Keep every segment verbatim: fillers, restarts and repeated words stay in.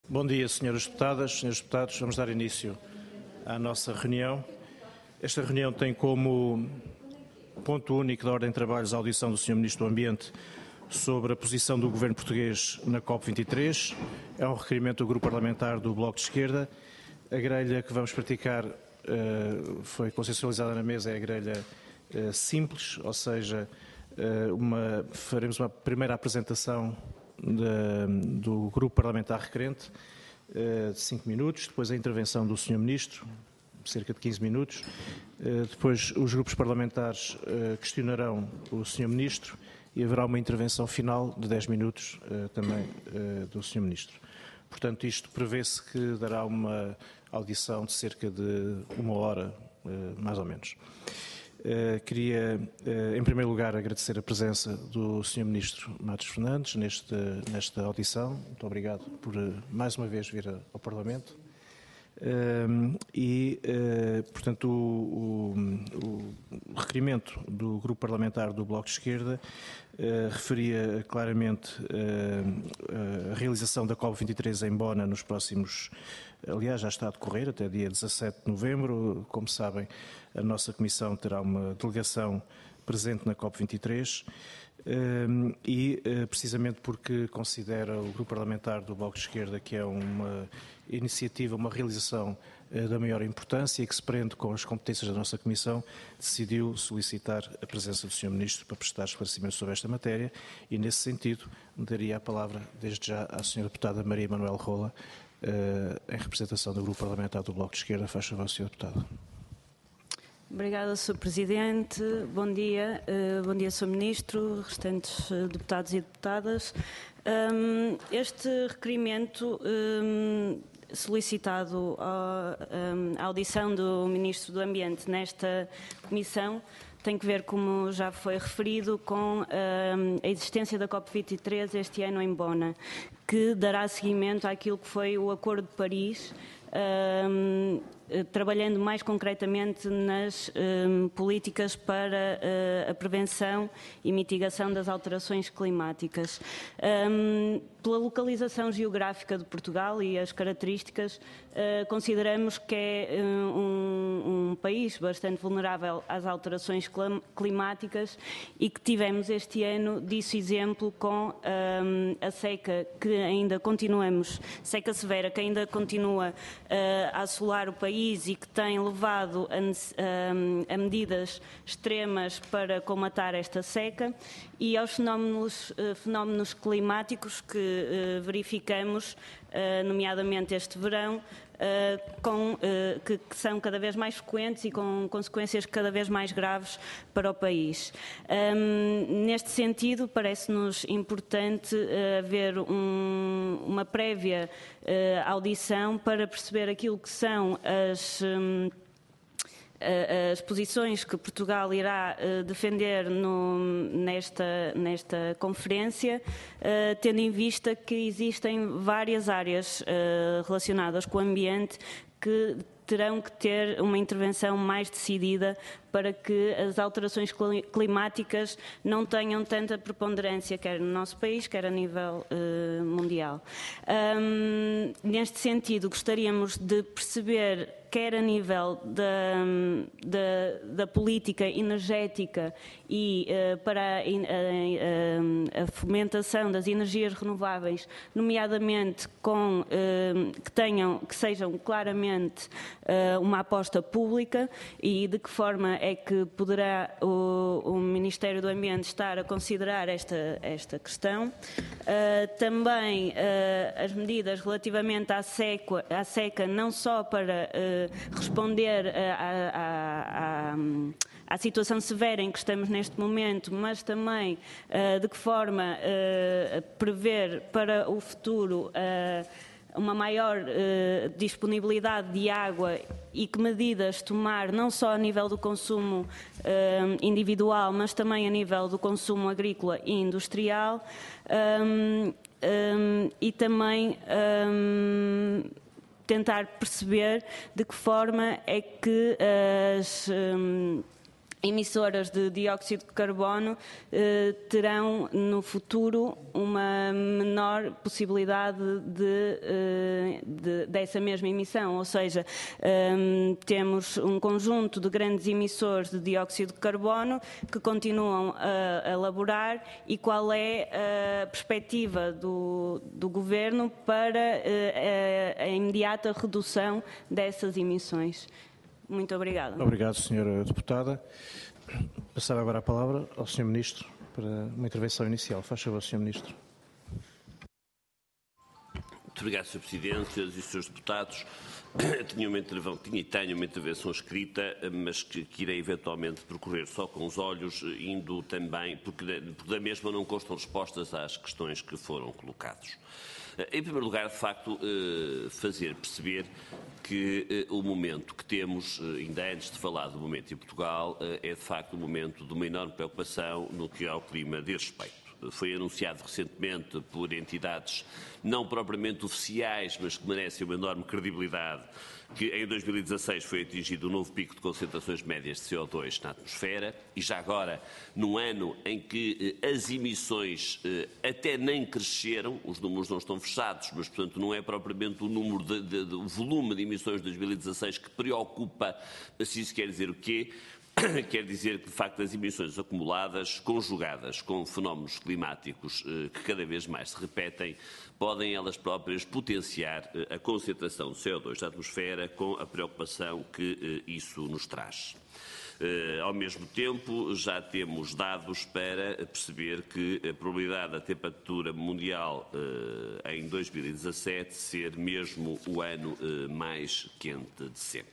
Bom dia, senhoras deputadas, senhores deputados. Vamos dar início à nossa reunião. Esta reunião tem como ponto único da ordem de trabalhos a audição do senhor Ministro do Ambiente sobre a posição do Governo português na COP vinte e três. É um requerimento do Grupo Parlamentar do Bloco de Esquerda. A grelha que vamos praticar uh, foi consensualizada na mesa, é a grelha uh, simples, ou seja, uh, uma, faremos uma primeira apresentação de, do Grupo Parlamentar requerente uh, de cinco minutos, depois a intervenção do senhor Ministro, cerca de quinze minutos, uh, depois os grupos parlamentares uh, questionarão o senhor Ministro e haverá uma intervenção final de dez minutos uh, também uh, do senhor Ministro. Portanto, isto prevê-se que dará uma audição de cerca de uma hora, uh, mais ou menos. Uh, queria, uh, em primeiro lugar, agradecer a presença do senhor Ministro Matos Fernandes neste, nesta audição. Muito obrigado por, uh, mais uma vez, vir ao Parlamento. Uh, e, uh, portanto, o, o, o requerimento do Grupo Parlamentar do Bloco de Esquerda uh, referia claramente uh, a realização da COP vinte e três em Bona nos próximos, aliás, já está a decorrer até dia dezassete de novembro. Como sabem, a nossa Comissão terá uma delegação presente na COP vinte e três. Um, e uh, precisamente porque considera o Grupo Parlamentar do Bloco de Esquerda que é uma iniciativa, uma realização uh, da maior importância e que se prende com as competências da nossa Comissão, decidiu solicitar a presença do senhor Ministro para prestar esclarecimentos sobre esta matéria e, nesse sentido, daria a palavra desde já à senhora deputada Maria Manuel Rola, uh, em representação do Grupo Parlamentar do Bloco de Esquerda. Faz favor, senhora deputada. Obrigada, senhor Presidente. Bom dia. Uh, bom dia, senhor Ministro, restantes uh, deputados e deputadas. Um, este requerimento um, solicitado à um, audição do Ministro do Ambiente nesta Comissão tem que ver, como já foi referido, com um, a existência da COP vinte e três este ano em Bona, que dará seguimento àquilo que foi o Acordo de Paris, um, trabalhando mais concretamente nas um, políticas para uh, a prevenção e mitigação das alterações climáticas. Um, pela localização geográfica de Portugal e as características, uh, consideramos que é um, um país bastante vulnerável às alterações climáticas e que tivemos este ano disso exemplo com um, a seca que ainda continuamos, seca severa, que ainda continua uh, a assolar o país e que tem levado a, a, a medidas extremas para comatar esta seca e aos fenómenos, fenómenos climáticos que uh, verificamos, uh, nomeadamente este verão, uh, com, uh, que, que são cada vez mais frequentes e com consequências cada vez mais graves para o país. Um, neste sentido, parece-nos importante uh, haver um, uma prévia uh, audição para perceber aquilo que são as... Um, as posições que Portugal irá uh, defender no, nesta, nesta conferência, uh, tendo em vista que existem várias áreas uh, relacionadas com o ambiente que terão que ter uma intervenção mais decidida para que as alterações climáticas não tenham tanta preponderância, quer no nosso país, quer a nível uh, mundial. Um, neste sentido, gostaríamos de perceber, quer a nível da, da, da política energética e uh, para a, a, a fomentação das energias renováveis, nomeadamente com, uh, que, tenham, que sejam claramente uh, uma aposta pública e de que forma é que poderá o, o Ministério do Ambiente estar a considerar esta, esta questão. Uh, também uh, as medidas relativamente à seca, à seca não só para uh, responder à, à, à, à situação severa em que estamos neste momento, mas também uh, de que forma uh, prever para o futuro uh, uma maior uh, disponibilidade de água e que medidas tomar não só a nível do consumo uh, individual, mas também a nível do consumo agrícola e industrial, um, um, e também um, tentar perceber de que forma é que as um, emissoras de dióxido de carbono eh, terão no futuro uma menor possibilidade de eh, de, dessa mesma emissão, ou seja, um, temos um conjunto de grandes emissores de dióxido de carbono que continuam a, a elaborar e qual é a perspectiva do, do Governo para uh, a, a imediata redução dessas emissões. Muito obrigada. Obrigado, senhora Deputada. Passar agora a palavra ao senhor Ministro para uma intervenção inicial. Faz favor, senhor Ministro. Muito obrigado, senhor Presidente, senhoras e senhores deputados. Tinha, uma intervenção, tinha e tenho uma intervenção escrita, mas que, que irei eventualmente percorrer só com os olhos, indo também, porque, porque da mesma não constam respostas às questões que foram colocadas. Em primeiro lugar, de facto, fazer perceber que o momento que temos, ainda antes de falar do momento em Portugal, é de facto um momento de uma enorme preocupação no que ao clima diz respeito. Foi anunciado recentemente por entidades não propriamente oficiais, mas que merecem uma enorme credibilidade, que em dois mil e dezasseis foi atingido um novo pico de concentrações médias de C O dois na atmosfera e já agora, num ano em que eh, as emissões eh, até nem cresceram, os números não estão fechados, mas portanto não é propriamente o número de, de, de, o volume de emissões de dois mil e dezasseis que preocupa, se isso quer dizer o quê? Quer dizer que, de facto, as emissões acumuladas, conjugadas com fenómenos climáticos eh, que cada vez mais se repetem, podem elas próprias potenciar eh, a concentração de C O dois na atmosfera com a preocupação que eh, isso nos traz. Uh, ao mesmo tempo, já temos dados para perceber que a probabilidade da temperatura mundial uh, em dois mil e dezassete ser mesmo o ano uh, mais quente de sempre.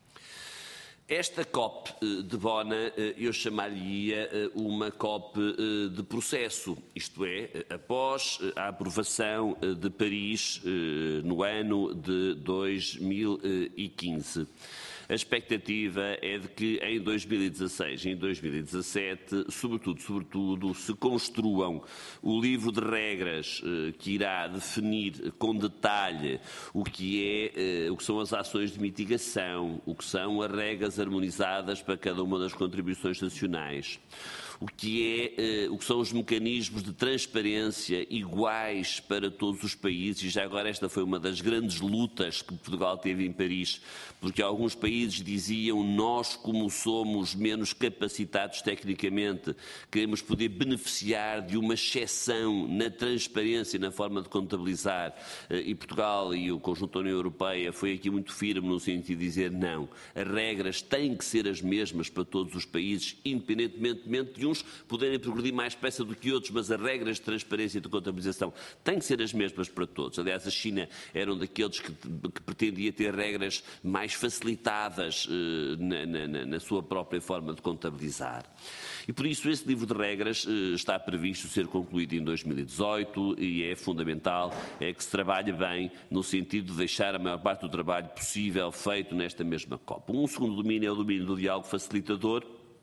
Esta COP de Bona eu chamaria uma COP de processo, isto é, após a aprovação de Paris no ano de dois mil e quinze. A expectativa é de que em dois mil e dezasseis e em dois mil e dezassete, sobretudo, sobretudo, se construam o livro de regras eh, que irá definir com detalhe o que, é, eh, o que são as ações de mitigação, o que são as regras harmonizadas para cada uma das contribuições nacionais, o que, é, eh, o que são os mecanismos de transparência iguais para todos os países, e já agora esta foi uma das grandes lutas que Portugal teve em Paris, porque alguns países diziam nós, como somos menos capacitados tecnicamente, queremos poder beneficiar de uma exceção na transparência, na forma de contabilizar, e Portugal e o conjunto da União Europeia foi aqui muito firme no sentido de dizer não, as regras têm que ser as mesmas para todos os países, independentemente de uns poderem progredir mais depressa do que outros, mas as regras de transparência e de contabilização têm que ser as mesmas para todos. Aliás, a China era um daqueles que, que pretendia ter regras mais facilitadas eh, na, na, na sua própria forma de contabilizar. E por isso esse livro de regras eh, está previsto ser concluído em dois mil e dezoito e é fundamental é que se trabalhe bem no sentido de deixar a maior parte do trabalho possível feito nesta mesma COP. Um segundo domínio é o domínio do diálogo facilitador,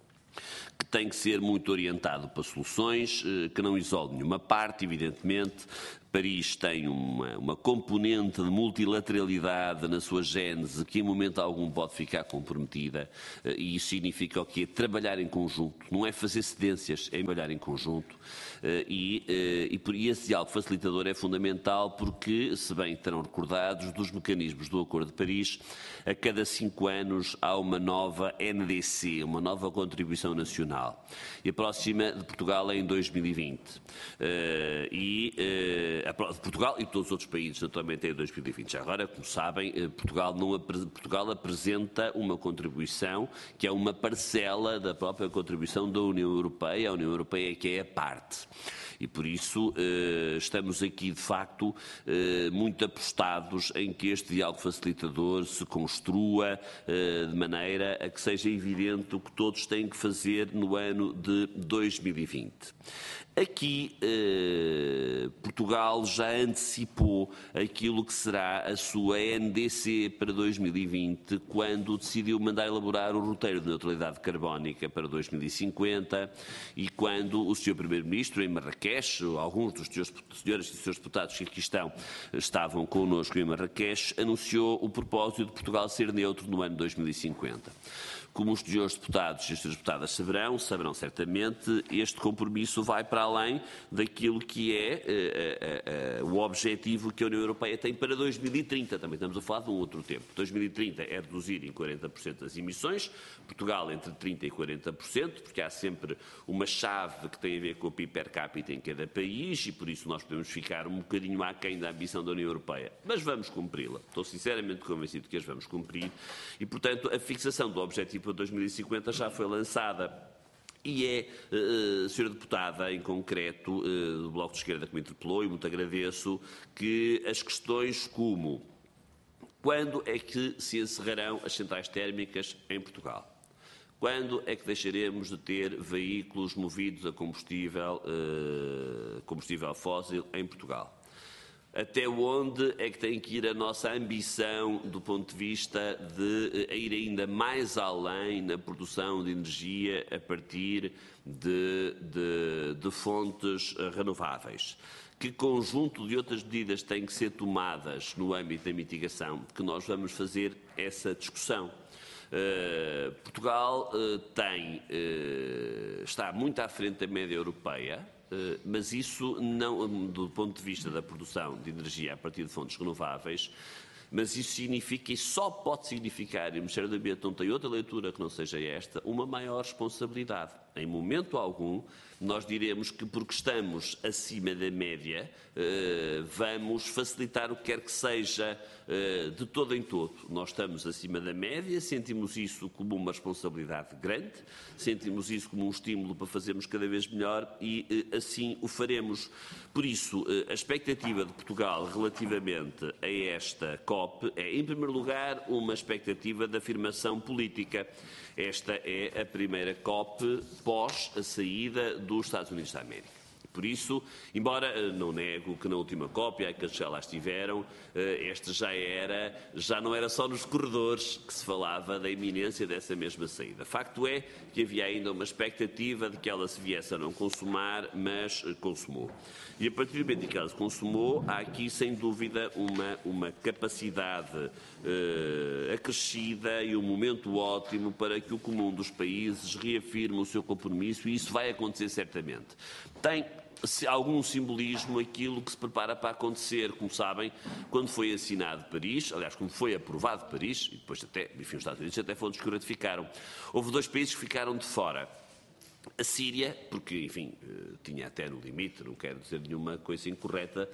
que tem que ser muito orientado para soluções, que não isole nenhuma parte, evidentemente. Paris tem uma, uma componente de multilateralidade na sua gênese que em momento algum pode ficar comprometida, e isso significa o quê? Trabalhar em conjunto, não é fazer cedências, é trabalhar em conjunto, e, e, e esse diálogo facilitador é fundamental porque, se bem terão recordados, dos mecanismos do Acordo de Paris, a cada cinco anos há uma nova N D C, uma nova contribuição nacional, e a próxima de Portugal é em dois mil e vinte, e de Portugal e todos os outros países, naturalmente, em dois mil e vinte. Já agora, como sabem, Portugal, não, Portugal apresenta uma contribuição que é uma parcela da própria contribuição da União Europeia, a União Europeia é que é a parte. E por isso estamos aqui, de facto, muito apostados em que este diálogo facilitador se construa de maneira a que seja evidente o que todos têm que fazer no ano de dois mil e vinte. Aqui, eh, Portugal já antecipou aquilo que será a sua N D C para dois mil e vinte, quando decidiu mandar elaborar o roteiro de neutralidade carbónica para dois mil e cinquenta e quando o senhor Primeiro-Ministro, em Marrakech, alguns dos senhores e senhores deputados que aqui estão estavam connosco em Marrakech, anunciou o propósito de Portugal ser neutro no ano dois mil e cinquenta. Como os senhores deputados e as senhoras deputadas saberão, saberão certamente, este compromisso vai para além daquilo que é uh, uh, uh, o objetivo que a União Europeia tem para dois mil e trinta. Também estamos a falar de um outro tempo. dois mil e trinta é reduzir em quarenta por cento as emissões, Portugal entre trinta por cento e quarenta por cento, porque há sempre uma chave que tem a ver com o P I B per capita em cada país e por isso nós podemos ficar um bocadinho aquém da ambição da União Europeia. Mas vamos cumpri-la. Estou sinceramente convencido que as vamos cumprir e, portanto, a fixação do objetivo para dois mil e cinquenta já foi lançada. E é, uh, senhora Deputada, em concreto, uh, do Bloco de Esquerda que me interpelou, e muito agradeço, que as questões como quando é que se encerrarão as centrais térmicas em Portugal? Quando é que deixaremos de ter veículos movidos a combustível, uh, combustível fóssil em Portugal? Até onde é que tem que ir a nossa ambição do ponto de vista de ir ainda mais além na produção de energia a partir de, de, de fontes renováveis? Que conjunto de outras medidas têm que ser tomadas no âmbito da mitigação? Que nós vamos fazer essa discussão. Uh, Portugal uh, tem, uh, está muito à frente da média europeia, uh, mas isso não, do ponto de vista da produção de energia a partir de fontes renováveis, mas isso significa, e só pode significar, e o Ministério do Ambiente não tem outra leitura que não seja esta, uma maior responsabilidade. Em momento algum, nós diremos que porque estamos acima da média, eh, vamos facilitar o que quer que seja eh, de todo em todo. Nós estamos acima da média, sentimos isso como uma responsabilidade grande, sentimos isso como um estímulo para fazermos cada vez melhor e eh, assim o faremos. Por isso, eh, a expectativa de Portugal relativamente a esta COP é, em primeiro lugar, uma expectativa de afirmação política. Esta é a primeira COP pós a saída dos Estados Unidos da América. Por isso, embora não nego que na última COP, que já lá estiveram, esta já era, já não era só nos corredores que se falava da iminência dessa mesma saída. Facto é que havia ainda uma expectativa de que ela se viesse a não consumar, mas consumou. E a partir do momento em que ela se consumou, há aqui sem dúvida uma, uma capacidade eh, acrescida e um momento ótimo para que o comum dos países reafirme o seu compromisso e isso vai acontecer certamente. Tem algum simbolismo aquilo que se prepara para acontecer, como sabem, quando foi assinado Paris, aliás, como foi aprovado Paris, e depois até, enfim, os Estados Unidos até foram os que o ratificaram. Houve dois países que ficaram de fora. A Síria, porque, enfim, tinha até no limite, não quero dizer nenhuma coisa incorreta,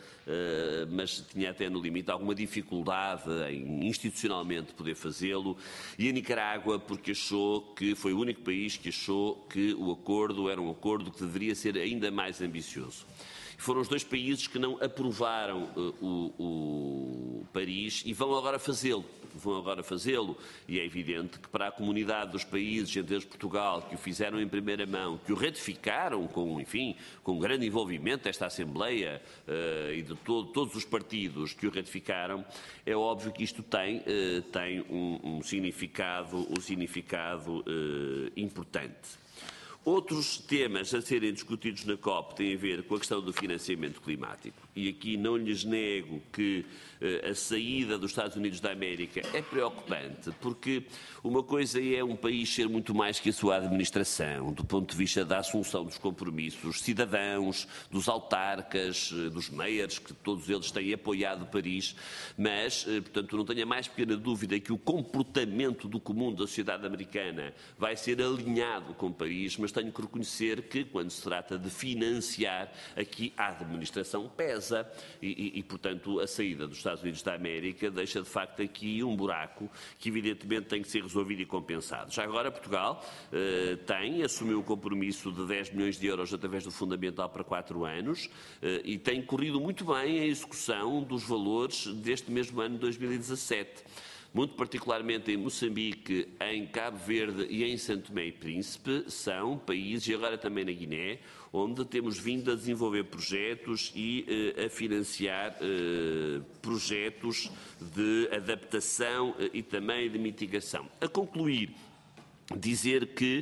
mas tinha até no limite alguma dificuldade em institucionalmente poder fazê-lo, e a Nicarágua, porque achou que foi o único país que achou que o acordo era um acordo que deveria ser ainda mais ambicioso. Foram os dois países que não aprovaram uh, o, o Paris e vão agora fazê-lo. Vão agora fazê-lo e é evidente que para a comunidade dos países, entre eles Portugal, que o fizeram em primeira mão, que o ratificaram com, enfim, com grande envolvimento desta Assembleia uh, e de todo, todos os partidos que o ratificaram, é óbvio que isto tem, uh, tem um, um significado, um significado uh, importante. Outros temas a serem discutidos na COP têm a ver com a questão do financiamento climático. E aqui não lhes nego que uh, a saída dos Estados Unidos da América é preocupante, porque uma coisa é um país ser muito mais que a sua administração, do ponto de vista da assunção dos compromissos, dos cidadãos, dos autarcas, uh, dos mayors, que todos eles têm apoiado Paris, mas, uh, portanto, não tenho a mais pequena dúvida que o comportamento do comum da sociedade americana vai ser alinhado com Paris, mas tenho que reconhecer que, quando se trata de financiar, aqui a administração pesa e, e, e, portanto, a saída dos Estados Unidos da América deixa, de facto, aqui um buraco que, evidentemente, tem que ser resolvido e compensado. Já agora, Portugal eh, tem, assumiu o compromisso de dez milhões de euros através do Fundamental para quatro anos eh, e tem corrido muito bem a execução dos valores deste mesmo ano de dois mil e dezassete. Muito particularmente em Moçambique, em Cabo Verde e em São Tomé e Príncipe, são países, e agora também na Guiné, onde temos vindo a desenvolver projetos e eh, a financiar eh, projetos de adaptação eh, e também de mitigação. A concluir, dizer que,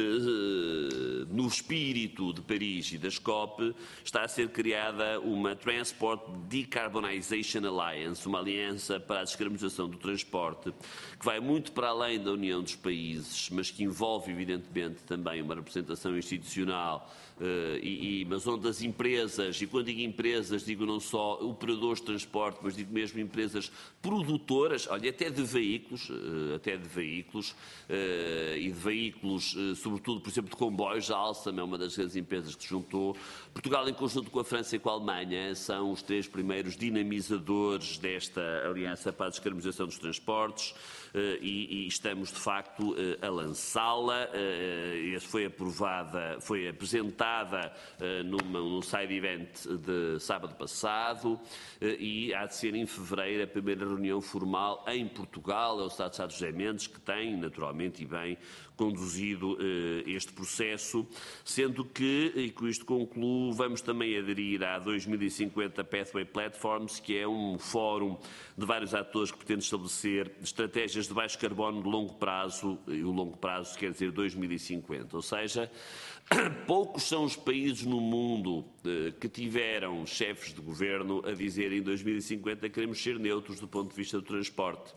no espírito de Paris e das COP, está a ser criada uma Transport Decarbonization Alliance, uma aliança para a descarbonização do transporte, que vai muito para além da união dos países, mas que envolve, evidentemente, também uma representação institucional, Uh, e, e, mas onde as empresas, e quando digo empresas, digo não só operadores de transporte, mas digo mesmo empresas produtoras, olha, até de veículos, uh, até de veículos, uh, e de veículos, uh, sobretudo, por exemplo, de comboios, a Alstom é uma das grandes empresas que se juntou. Portugal, em conjunto com a França e com a Alemanha, são os três primeiros dinamizadores desta aliança para a descarbonização dos transportes, uh, e, e estamos, de facto, uh, a lançá-la. Uh, foi aprovada, foi apresentada Uh, numa, num side event de sábado passado, uh, e há de ser em fevereiro a primeira reunião formal em Portugal. É o Estado de Sá José Mendes que tem, naturalmente e bem, conduzido uh, este processo, sendo que, e com isto concluo, vamos também aderir à dois mil e cinquenta Pathway Platforms, que é um fórum de vários atores que pretende estabelecer estratégias de baixo carbono de longo prazo, e o longo prazo quer dizer dois mil e cinquenta, ou seja, poucos são os países no mundo eh, que tiveram chefes de governo a dizer em dois mil e cinquenta queremos ser neutros do ponto de vista do transporte.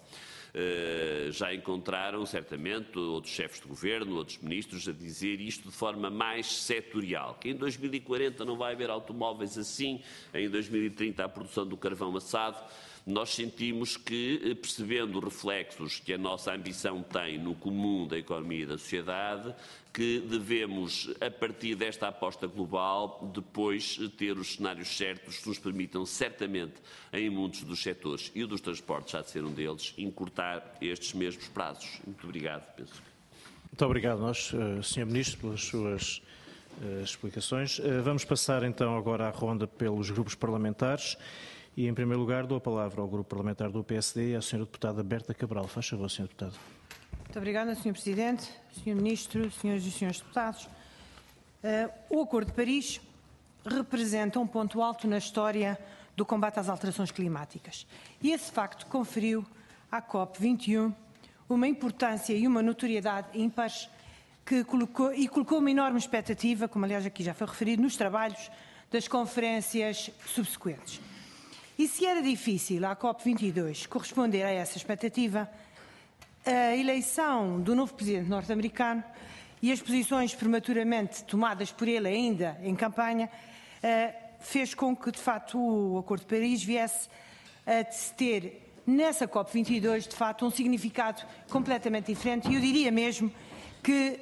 Uh, já encontraram, certamente, outros chefes de governo, outros ministros a dizer isto de forma mais setorial, que em dois mil e quarenta não vai haver automóveis assim, em dois mil e trinta a produção do carvão assado. Nós sentimos que, percebendo os reflexos que a nossa ambição tem no comum da economia e da sociedade, que devemos, a partir desta aposta global, depois ter os cenários certos que nos permitam, certamente, em muitos dos setores, e o dos transportes já de ser um deles, encurtar estes mesmos prazos. Muito obrigado, penso. Muito obrigado, nós, senhor Ministro, pelas suas uh, explicações. Uh, vamos passar, então, agora à ronda pelos grupos parlamentares. E, em primeiro lugar, dou a palavra ao Grupo Parlamentar do P S D e à senhora Deputada Berta Cabral. Faz favor, senhora Deputada. Muito obrigada, senhor Presidente, senhor Ministro, senhoras e senhores deputados. Uh, o Acordo de Paris representa um ponto alto na história do combate às alterações climáticas. E esse facto conferiu à COP vinte e um uma importância e uma notoriedade ímpares que colocou, e colocou uma enorme expectativa, como aliás aqui já foi referido, nos trabalhos das conferências subsequentes. E se era difícil à COP vinte e dois corresponder a essa expectativa, a eleição do novo presidente norte-americano e as posições prematuramente tomadas por ele ainda em campanha fez com que, de facto, o Acordo de Paris viesse a ter, nessa COP vinte e dois, de facto, um significado completamente diferente. E eu diria mesmo que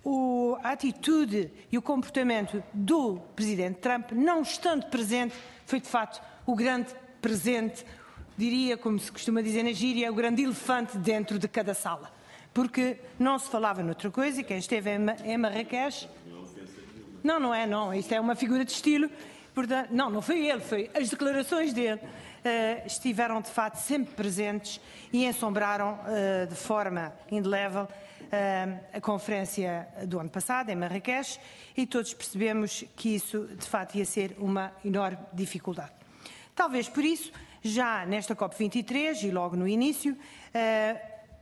o, a atitude e o comportamento do presidente Trump, não estando presente, foi, de facto, o grande presente, diria, como se costuma dizer na gíria, o grande elefante dentro de cada sala. Porque não se falava noutra coisa, e quem esteve em Marrakech... Não, não é, não. Isto é uma figura de estilo. Portanto, não, não foi ele, foi as declarações dele. Uh, estiveram, de facto, sempre presentes e ensombraram uh, de forma indelével uh, a conferência do ano passado, em Marrakech, e todos percebemos que isso, de facto, ia ser uma enorme dificuldade. Talvez por isso, já nesta COP vinte e três e logo no início, uh,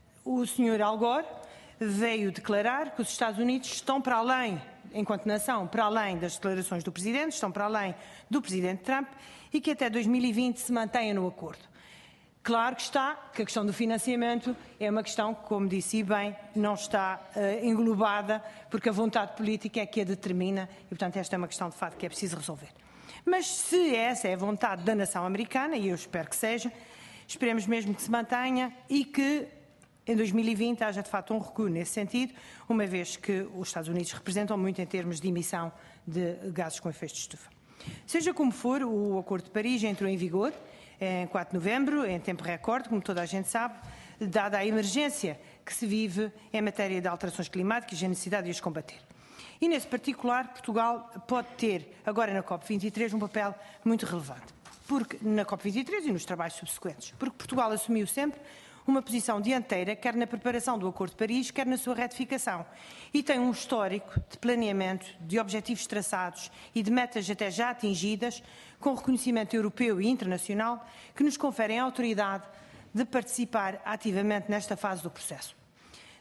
o senhor Al Gore veio declarar que os Estados Unidos estão para além, enquanto nação, para além das declarações do Presidente, estão para além do Presidente Trump e que até dois mil e vinte se mantenha no acordo. Claro que está, que a questão do financiamento é uma questão que, como disse bem, não está uh, englobada, porque a vontade política é que a determina e, portanto, esta é uma questão de facto que é preciso resolver. Mas se essa é a vontade da nação americana, e eu espero que seja, esperemos mesmo que se mantenha e que em dois mil e vinte haja de facto um recuo nesse sentido, uma vez que os Estados Unidos representam muito em termos de emissão de gases com efeito de estufa. Seja como for, o Acordo de Paris entrou em vigor em quatro de novembro, em tempo recorde, como toda a gente sabe, dada a emergência que se vive em matéria de alterações climáticas e a necessidade de as combater. E, nesse particular, Portugal pode ter, agora na COP vinte e três, um papel muito relevante. Porque, na COP vinte e três e nos trabalhos subsequentes. Porque Portugal assumiu sempre uma posição dianteira, quer na preparação do Acordo de Paris, quer na sua ratificação. E tem um histórico de planeamento, de objetivos traçados e de metas até já atingidas, com reconhecimento europeu e internacional, que nos conferem a autoridade de participar ativamente nesta fase do processo.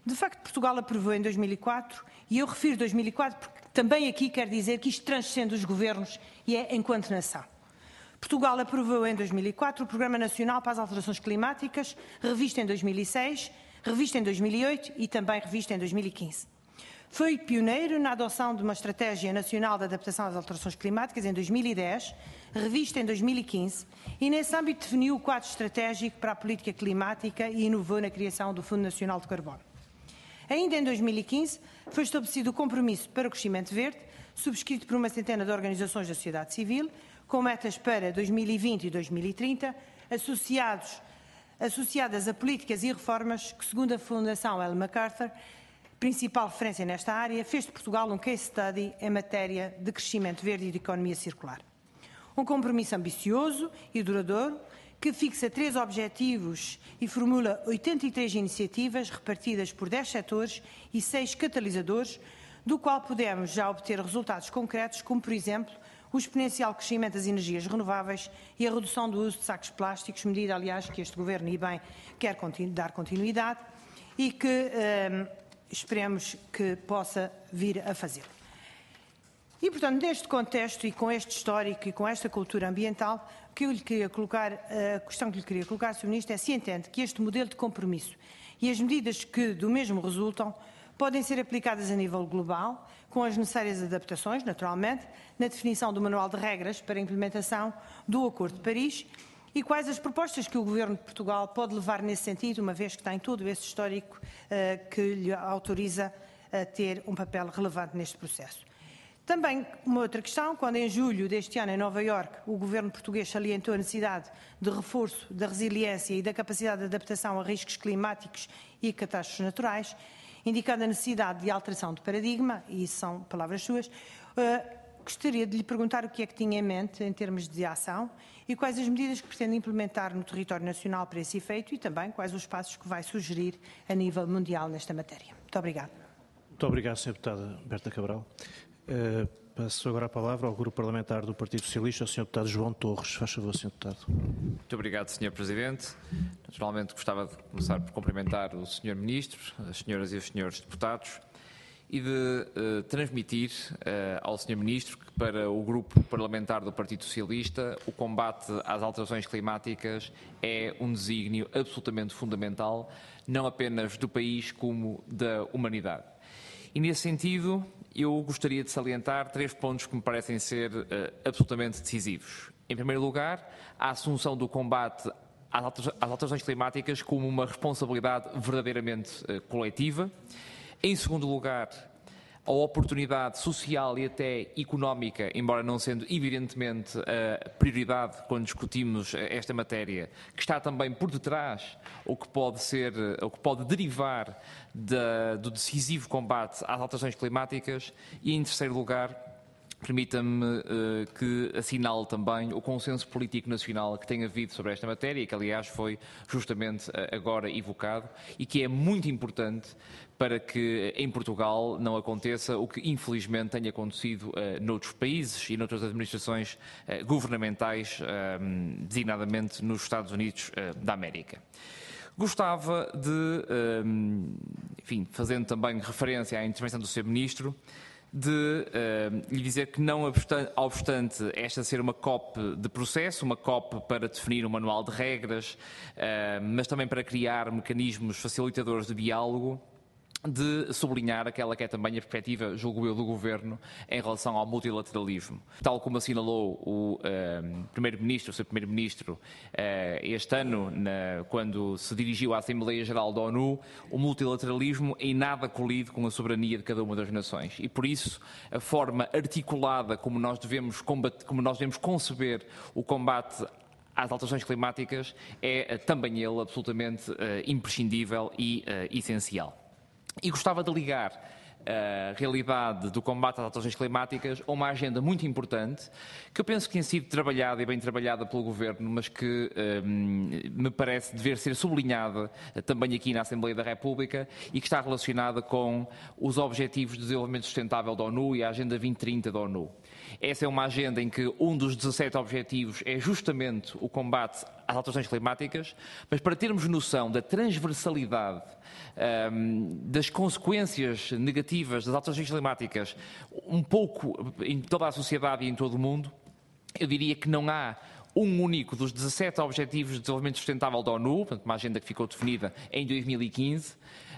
De facto, Portugal aprovou em dois mil e quatro, e eu refiro dois mil e quatro porque também aqui quer dizer que isto transcende os governos e é enquanto nação. Portugal aprovou em dois mil e quatro o Programa Nacional para as Alterações Climáticas, revisto em dois mil e seis, revisto em dois mil e oito e também revisto em dois mil e quinze. Foi pioneiro na adoção de uma Estratégia Nacional de Adaptação às Alterações Climáticas em dois mil e dez, revista em dois mil e quinze, e nesse âmbito definiu o quadro estratégico para a política climática e inovou na criação do Fundo Nacional de Carbono. Ainda em dois mil e quinze, foi estabelecido o Compromisso para o Crescimento Verde, subscrito por uma centena de organizações da sociedade civil, com metas para dois mil e vinte e dois mil e trinta, associados, associadas a políticas e reformas que, segundo a Fundação Ellen MacArthur, principal referência nesta área, fez de Portugal um case study em matéria de crescimento verde e de economia circular. Um compromisso ambicioso e duradouro que fixa três objetivos e formula oitenta e três iniciativas repartidas por dez setores e seis catalisadores, do qual podemos já obter resultados concretos, como, por exemplo, o exponencial crescimento das energias renováveis e a redução do uso de sacos plásticos, medida, aliás, que este Governo, e bem, quer continu- dar continuidade e que hum, esperemos que possa vir a fazê-lo. E, portanto, neste contexto e com este histórico e com esta cultura ambiental, o que eu lhe queria colocar, a questão que lhe queria colocar, senhor Ministro, é se entende que este modelo de compromisso e as medidas que do mesmo resultam podem ser aplicadas a nível global, com as necessárias adaptações, naturalmente, na definição do manual de regras para a implementação do Acordo de Paris, e quais as propostas que o Governo de Portugal pode levar nesse sentido, uma vez que tem todo esse histórico uh, que lhe autoriza a ter um papel relevante neste processo. Também uma outra questão, quando em julho deste ano em Nova Iorque o Governo português salientou a necessidade de reforço da resiliência e da capacidade de adaptação a riscos climáticos e catástrofes naturais, indicando a necessidade de alteração de paradigma, e isso são palavras suas, uh, gostaria de lhe perguntar o que é que tinha em mente em termos de ação e quais as medidas que pretende implementar no território nacional para esse efeito e também quais os passos que vai sugerir a nível mundial nesta matéria. Muito obrigada. Muito obrigado, senhora Deputada Berta Cabral. Uh, passo agora a palavra ao Grupo Parlamentar do Partido Socialista, ao senhor Deputado João Torres. Faz favor, senhor Deputado. Muito obrigado, senhor Presidente. Naturalmente gostava de começar por cumprimentar o senhor Ministro, as senhoras e os senhores deputados e de uh, transmitir uh, ao senhor Ministro que para o Grupo Parlamentar do Partido Socialista o combate às alterações climáticas é um desígnio absolutamente fundamental, não apenas do país como da humanidade. E nesse sentido, eu gostaria de salientar três pontos que me parecem ser uh, absolutamente decisivos. Em primeiro lugar, a assunção do combate às alterações climáticas como uma responsabilidade verdadeiramente uh, coletiva. Em segundo lugar, a oportunidade social e até económica, embora não sendo evidentemente a prioridade quando discutimos esta matéria, que está também por detrás, ou que pode ser, ou que pode derivar da, do decisivo combate às alterações climáticas. E em terceiro lugar, permita-me uh, que assinale também o consenso político nacional que tem havido sobre esta matéria e que, aliás, foi justamente uh, agora evocado e que é muito importante para que em Portugal não aconteça o que infelizmente tem acontecido uh, noutros países e noutras administrações uh, governamentais, uh, designadamente nos Estados Unidos uh, da América. Gostava de, uh, enfim, fazendo também referência à intervenção do senhor Ministro, de uh, lhe dizer que não obstante esta ser uma COP de processo, uma COP para definir um manual de regras, uh, mas também para criar mecanismos facilitadores de diálogo, de sublinhar aquela que é também a perspectiva, julgo eu, do Governo em relação ao multilateralismo. Tal como assinalou o uh, Primeiro-Ministro, o seu Primeiro-Ministro, uh, este ano, na, quando se dirigiu à Assembleia Geral da ONU, o multilateralismo em nada colide com a soberania de cada uma das nações. E, por isso, a forma articulada como nós devemos, combater, como nós devemos conceber o combate às alterações climáticas é uh, também ele absolutamente uh, imprescindível e uh, essencial. E gostava de ligar a realidade do combate às alterações climáticas a uma agenda muito importante, que eu penso que tem sido trabalhada e bem trabalhada pelo Governo, mas que um, me parece dever ser sublinhada também aqui na Assembleia da República e que está relacionada com os Objetivos de Desenvolvimento Sustentável da ONU e a Agenda vinte trinta da ONU. essa é uma agenda em que um dos dezassete objetivos é justamente o combate às alterações climáticas, mas para termos noção da transversalidade um, das consequências negativas das alterações climáticas um pouco em toda a sociedade e em todo o mundo, eu diria que não há um único dos dezassete Objetivos de Desenvolvimento Sustentável da ONU, portanto, uma agenda que ficou definida em dois mil e quinze,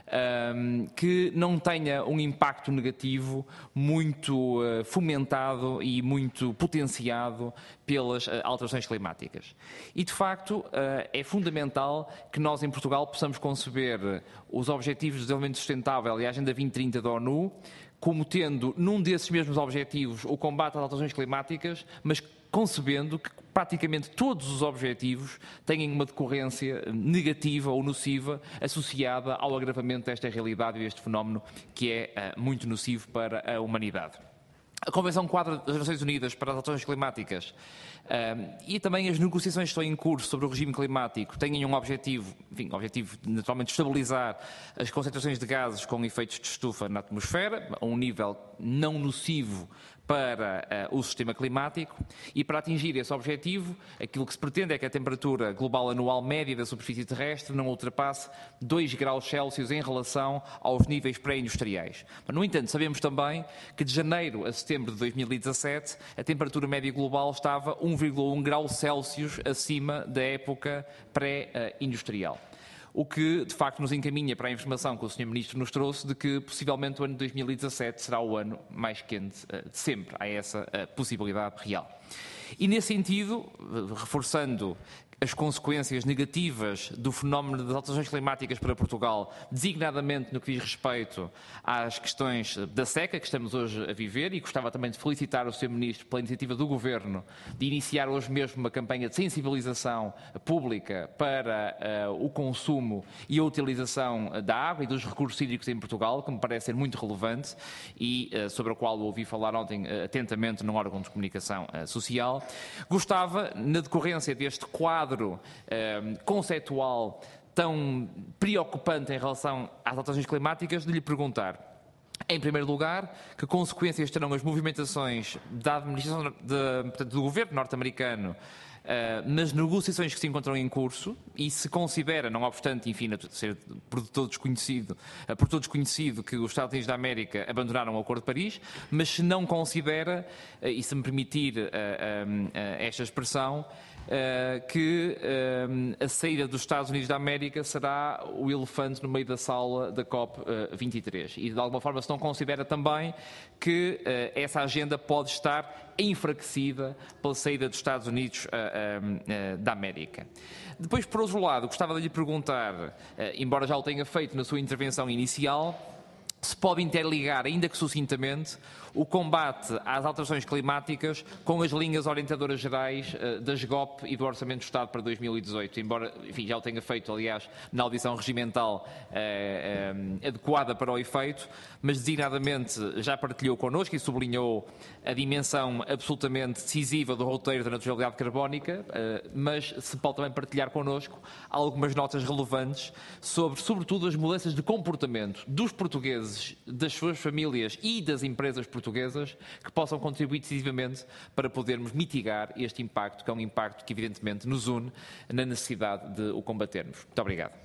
um, que não tenha um impacto negativo muito uh, fomentado e muito potenciado pelas uh, alterações climáticas. E, de facto, uh, é fundamental que nós, em Portugal, possamos conceber os Objetivos de Desenvolvimento Sustentável e a Agenda vinte trinta da ONU como tendo, num desses mesmos objetivos, o combate às alterações climáticas, mas concebendo que praticamente todos os objetivos têm uma decorrência negativa ou nociva associada ao agravamento desta realidade e deste fenómeno que é uh, muito nocivo para a humanidade. A Convenção Quadro das Nações Unidas para as Alterações Climáticas um, e também as negociações que estão em curso sobre o regime climático têm um objetivo, enfim, um objetivo de naturalmente estabilizar as concentrações de gases com efeitos de estufa na atmosfera a um nível não nocivo para uh, o sistema climático, e para atingir esse objetivo, aquilo que se pretende é que a temperatura global anual média da superfície terrestre não ultrapasse dois graus Celsius em relação aos níveis pré-industriais. No entanto, sabemos também que de janeiro a setembro de dois mil e dezassete a temperatura média global estava um vírgula um grau Celsius acima da época pré-industrial. O que, de facto, nos encaminha para a informação que o senhor Ministro nos trouxe de que, possivelmente, o ano de dois mil e dezassete será o ano mais quente uh, de sempre. Há essa uh, possibilidade real. E, nesse sentido, uh, reforçando as consequências negativas do fenómeno das alterações climáticas para Portugal, designadamente no que diz respeito às questões da seca que estamos hoje a viver, e gostava também de felicitar o senhor Ministro pela iniciativa do Governo de iniciar hoje mesmo uma campanha de sensibilização pública para uh, o consumo e a utilização da água e dos recursos hídricos em Portugal, que me parece ser muito relevante e uh, sobre a qual ouvi falar ontem uh, atentamente num órgão de comunicação uh, social. Gostava, na decorrência deste quadro eh, conceitual tão preocupante em relação às alterações climáticas, de lhe perguntar, em primeiro lugar, que consequências terão as movimentações da administração de, portanto, do governo norte-americano Uh, nas negociações que se encontram em curso, e se considera, não obstante, enfim, ser por todo desconhecido, uh, por todos conhecido que os Estados Unidos da América abandonaram o Acordo de Paris, mas se não considera, uh, e se me permitir uh, uh, uh, esta expressão, Uh, que uh, a saída dos Estados Unidos da América será o elefante no meio da sala da COP vinte e três. E, de alguma forma, se não considera também que uh, essa agenda pode estar enfraquecida pela saída dos Estados Unidos uh, uh, uh, da América. Depois, por outro lado, gostava de lhe perguntar, uh, embora já o tenha feito na sua intervenção inicial, se pode interligar, ainda que sucintamente, o combate às alterações climáticas com as linhas orientadoras gerais uh, da S G O P e do Orçamento do Estado para dois mil e dezoito, embora, enfim, já o tenha feito, aliás, na audição regimental uh, uh, adequada para o efeito, mas designadamente já partilhou connosco e sublinhou a dimensão absolutamente decisiva do roteiro da neutralidade carbónica, uh, mas se pode também partilhar connosco algumas notas relevantes sobre, sobretudo, as mudanças de comportamento dos portugueses, das suas famílias e das empresas portuguesas, portuguesas que possam contribuir decisivamente para podermos mitigar este impacto, que é um impacto que evidentemente nos une na necessidade de o combatermos. Muito obrigado.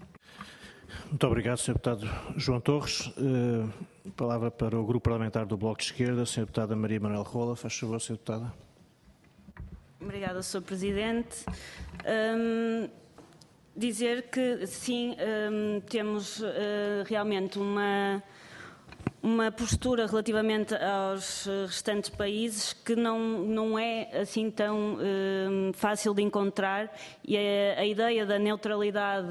Muito obrigado, senhor Deputado João Torres. Uh, palavra para o Grupo Parlamentar do Bloco de Esquerda, senhora Deputada Maria Manuel Rola. Faz favor, senhora Deputada. Obrigada, senhor Presidente. Um, dizer que, sim, um, temos uh, realmente uma... uma postura relativamente aos restantes países que não, não é assim tão um, fácil de encontrar, e a, a ideia da neutralidade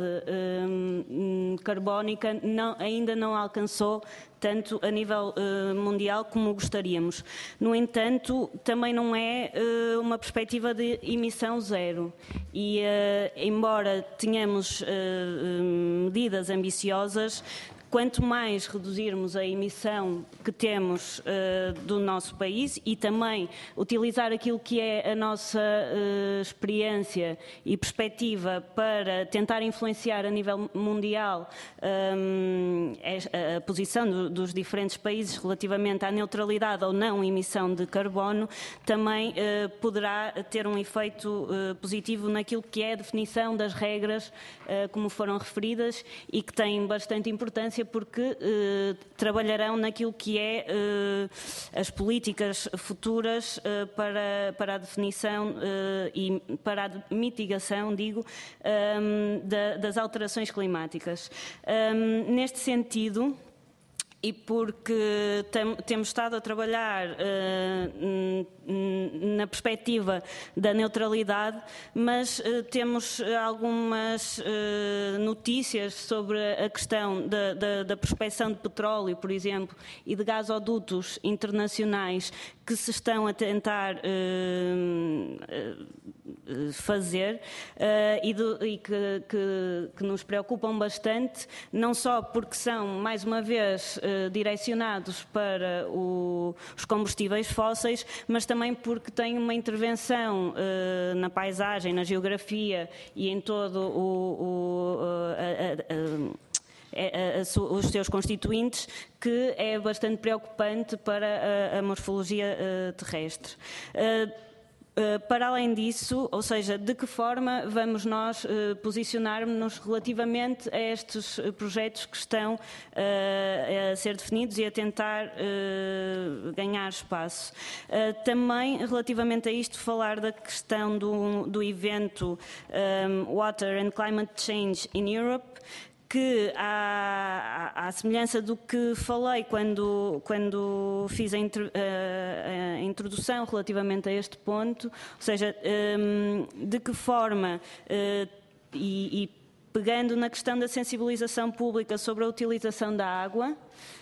um, carbónica não, ainda não alcançou tanto a nível uh, mundial como gostaríamos. No entanto, também não é uh, uma perspectiva de emissão zero e, uh, embora tenhamos uh, medidas ambiciosas, quanto mais reduzirmos a emissão que temos uh, do nosso país e também utilizar aquilo que é a nossa uh, experiência e perspectiva para tentar influenciar a nível mundial um, a, a posição do, dos diferentes países relativamente à neutralidade ou não emissão de carbono também uh, poderá ter um efeito uh, positivo naquilo que é a definição das regras, uh, como foram referidas, e que tem bastante importância porque uh, trabalharão naquilo que é uh, as políticas futuras uh, para, para a definição uh, e para a mitigação, digo, um, da, das alterações climáticas. Um, neste sentido, e porque tem, temos estado a trabalhar uh, na perspectiva da neutralidade, mas uh, temos algumas uh, notícias sobre a questão da, da, da prospecção de petróleo, por exemplo, e de gasodutos internacionais que se estão a tentar uh, uh, fazer uh, e, do, e que, que, que nos preocupam bastante, não só porque são, mais uma vez, uh, direcionados para o, os combustíveis fósseis, mas também porque têm uma intervenção uh, na paisagem, na geografia e em todo o... o a, a, a, A, a, a, os seus constituintes, que é bastante preocupante para a, a morfologia uh, terrestre. Uh, uh, para além disso, ou seja, de que forma vamos nós uh, posicionar-nos relativamente a estes uh, projetos que estão uh, a ser definidos e a tentar uh, ganhar espaço. Uh, também, relativamente a isto, falar da questão do, do evento um, Water and Climate Change in Europe, que, à, à, à semelhança do que falei quando, quando fiz a, intro, a, a introdução relativamente a este ponto, ou seja, um, de que forma, uh, e, e pegando na questão da sensibilização pública sobre a utilização da água,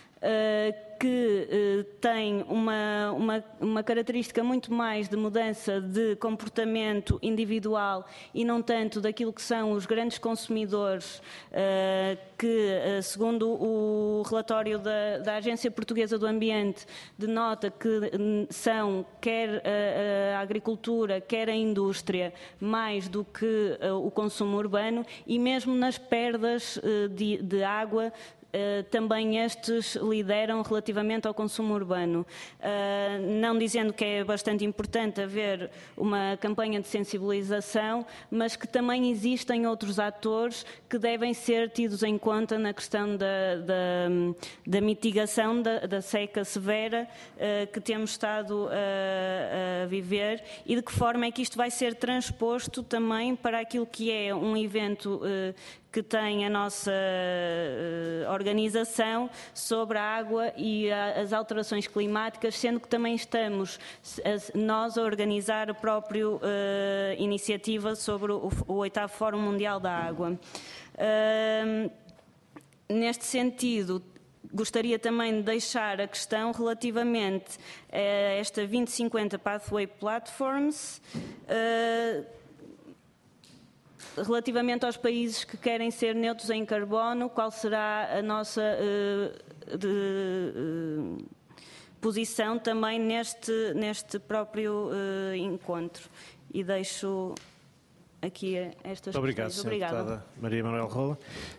uh, que uh, tem uma, uma, uma característica muito mais de mudança de comportamento individual e não tanto daquilo que são os grandes consumidores, uh, que, uh, segundo o relatório da, da Agência Portuguesa do Ambiente, denota que são quer a, a agricultura, quer a indústria, mais do que uh, o consumo urbano, e mesmo nas perdas uh, de, de água, Uh, também estes lideram relativamente ao consumo urbano. Uh, não dizendo que é bastante importante haver uma campanha de sensibilização, mas que também existem outros atores que devem ser tidos em conta na questão da, da, da mitigação da, da seca severa uh, que temos estado a, a viver, e de que forma é que isto vai ser transposto também para aquilo que é um evento uh, que tem a nossa uh, organização sobre a água e a, as alterações climáticas, sendo que também estamos a, nós a organizar a própria uh, iniciativa sobre o, o oitavo Fórum Mundial da Água. Uh, neste sentido, gostaria também de deixar a questão relativamente a esta vinte cinquenta Pathway Platforms, uh, relativamente aos países que querem ser neutros em carbono, qual será a nossa uh, de, uh, posição também neste, neste próprio uh, encontro. E deixo aqui estas Obrigado, questões. Obrigada, senhora Deputada Maria Manuel Rola.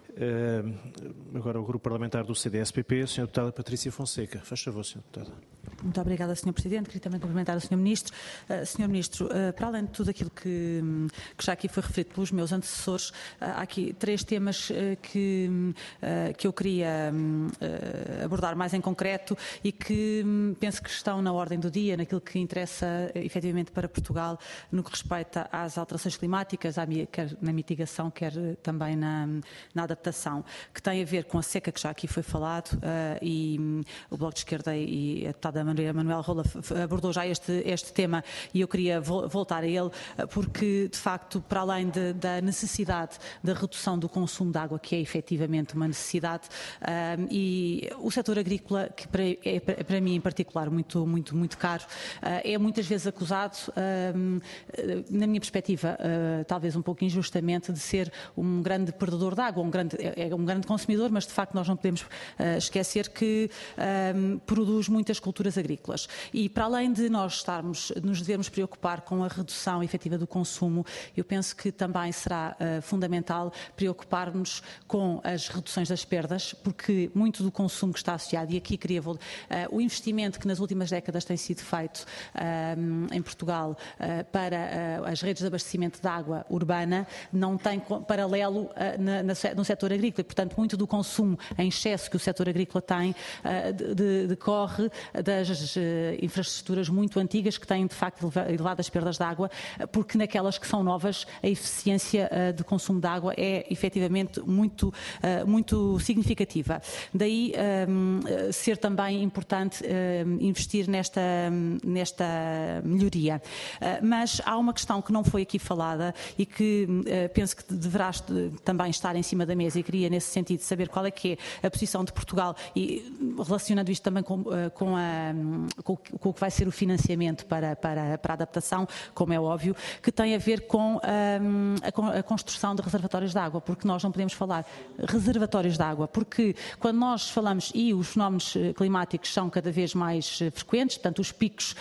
Uh, agora o Grupo Parlamentar do C D S P P, a senhora Deputada Patrícia Fonseca. Faz favor, senhora Deputada. Muito obrigada, senhor Presidente. Queria também cumprimentar o senhor Ministro. Uh, senhor Ministro, uh, para além de tudo aquilo que, que já aqui foi referido pelos meus antecessores, uh, há aqui três temas uh, que, uh, que eu queria uh, abordar mais em concreto e que um, penso que estão na ordem do dia, naquilo que interessa uh, efetivamente para Portugal no que respeita às alterações climáticas, à, quer na mitigação, quer uh, também na, na adaptação, que tem a ver com a seca que já aqui foi falado uh, e um, o Bloco de Esquerda e a deputada Maria Manuel Rola abordou já este, este tema e eu queria vo voltar a ele, porque de facto, para além de, da necessidade da redução do consumo de água, que é efetivamente uma necessidade, um, e o setor agrícola, que para, é para mim em particular muito, muito, muito caro, uh, é muitas vezes acusado, um, na minha perspectiva, uh, talvez um pouco injustamente, de ser um grande perdedor de água, um grande, é um grande consumidor, mas de facto nós não podemos uh, esquecer que um, produz muitas culturas políticas agrícolas. E para além de nós estarmos, nos devemos preocupar com a redução efetiva do consumo, eu penso que também será uh, fundamental preocupar-nos com as reduções das perdas, porque muito do consumo que está associado, e aqui queria uh, o investimento que nas últimas décadas tem sido feito uh, em Portugal uh, para uh, as redes de abastecimento de água urbana não tem paralelo uh, na, na, no setor agrícola. Portanto, muito do consumo em excesso que o setor agrícola tem uh, de, de, decorre das uh, infraestruturas muito antigas que têm de facto elevadas perdas de água, porque naquelas que são novas a eficiência uh, de consumo de água é efetivamente muito, uh, muito significativa. Daí um, ser também importante uh, investir nesta, nesta melhoria. Uh, mas há uma questão que não foi aqui falada e que uh, penso que deverá também estar em cima da mesa, e queria nesse sentido saber qual é que é a posição de Portugal, e relacionando isto também com, uh, com, a, com, com o que vai ser o financiamento para, para, para a adaptação, como é óbvio, que tem a ver com um, a, a construção de reservatórios de água, porque nós não podemos falar reservatórios de água, porque quando nós falamos, e os fenómenos climáticos são cada vez mais frequentes, portanto os picos,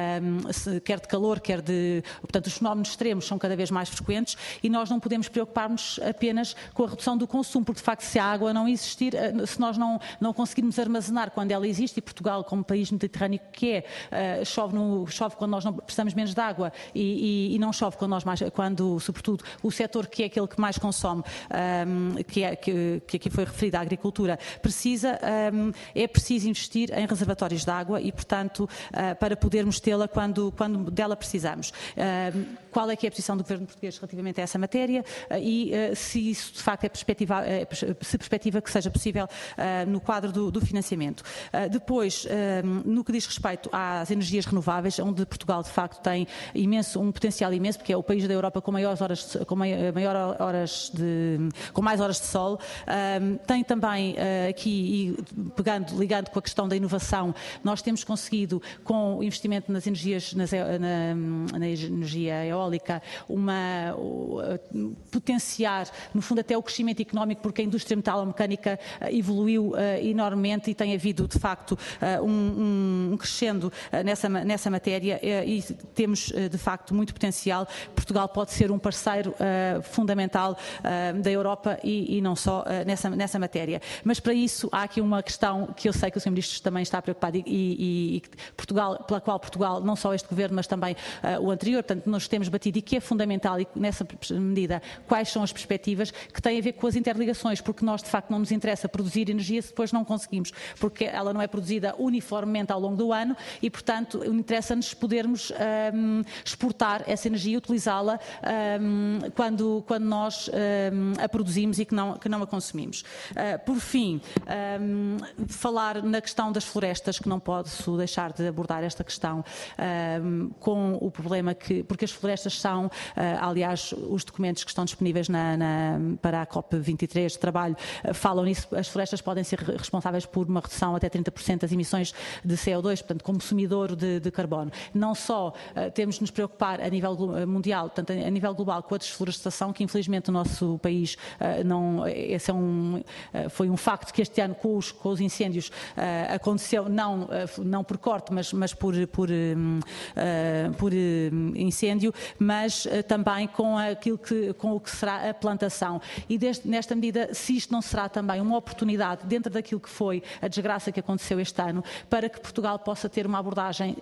um, quer de calor, quer de... Portanto, os fenómenos extremos são cada vez mais frequentes e nós não podemos preocupar-nos apenas com a redução do consumo, porque de facto se a água não existir, se nós não, não conseguirmos armazenar quando ela existe, e Portugal como país mediterrâneo que é, chove, no, chove quando nós não precisamos menos de água e, e, e não chove quando nós mais, quando sobretudo o setor que é aquele que mais consome, um, que, é, que, que aqui foi referido, a agricultura, precisa, um, é preciso investir em reservatórios de água e, portanto, uh, para podermos tê-la quando, quando dela precisamos. Uh, qual é que é a posição do Governo português relativamente a essa matéria uh, e uh, se isso de facto é perspectiva, uh, se perspectiva que seja possível uh, no quadro do, do financiamento. Uh, depois, uh, no que diz respeito às energias renováveis, onde Portugal de facto tem imenso, um potencial imenso, porque é o país da Europa com maiores horas, com maior horas de, com mais horas de sol, uh, tem também uh, aqui, e pegando, ligando com a questão da inovação, nós temos conseguido, com o investimento nas energias, nas, na, na energia eólica, uma, uh, potenciar, no fundo, até o crescimento económico, porque a indústria metalomecânica uh, evoluiu uh, enormemente e tem havido, de facto, uh, um, um crescendo uh, nessa, nessa matéria uh, e temos, uh, de facto, muito potencial. Portugal pode ser um parceiro uh, fundamental uh, da Europa e, e não só uh, nessa, nessa matéria. Mas, para isso, há aqui uma questão que eu sei que o senhor Ministro também está preocupado e, e, e Portugal, pela qual Portugal, não só este Governo, mas também uh, o anterior, portanto, nós temos batido e que é fundamental, e nessa medida, quais são as perspectivas que têm a ver com as interligações, porque nós, de facto, não nos interessa produzir energia se depois não conseguimos, porque ela não é produzida uniformemente ao longo do ano e, portanto, interessa-nos podermos um, exportar essa energia e utilizá-la um, quando, quando nós um, a produzimos e que não, que não a consumimos. Uh, por fim, um, falar na questão das florestas, que não posso deixar de abordar esta questão um, com o problema que, porque as florestas são, uh, aliás, os documentos que estão disponíveis na, na, para a COP vinte e três de trabalho uh, falam nisso, as florestas podem ser responsáveis por uma redução até trinta por cento das emissões de C O dois, portanto, como consumidor de, de carbono. Não só uh, temos de nos preocupar a nível mundial, portanto, a nível global, com a desflorestação, que infelizmente o nosso país uh, não, esse é um, uh, foi um facto que este ano com os, com os incêndios uh, aconteceu, não, uh, não por corte, mas, mas por, por, um, uh, por um, incêndio, mas uh, também com, aquilo que, com o que será a plantação. E deste, nesta medida, se isto não será também uma oportunidade, dentro daquilo que foi a desgraça que aconteceu este ano, para que Portugal possa ter uma abordagem,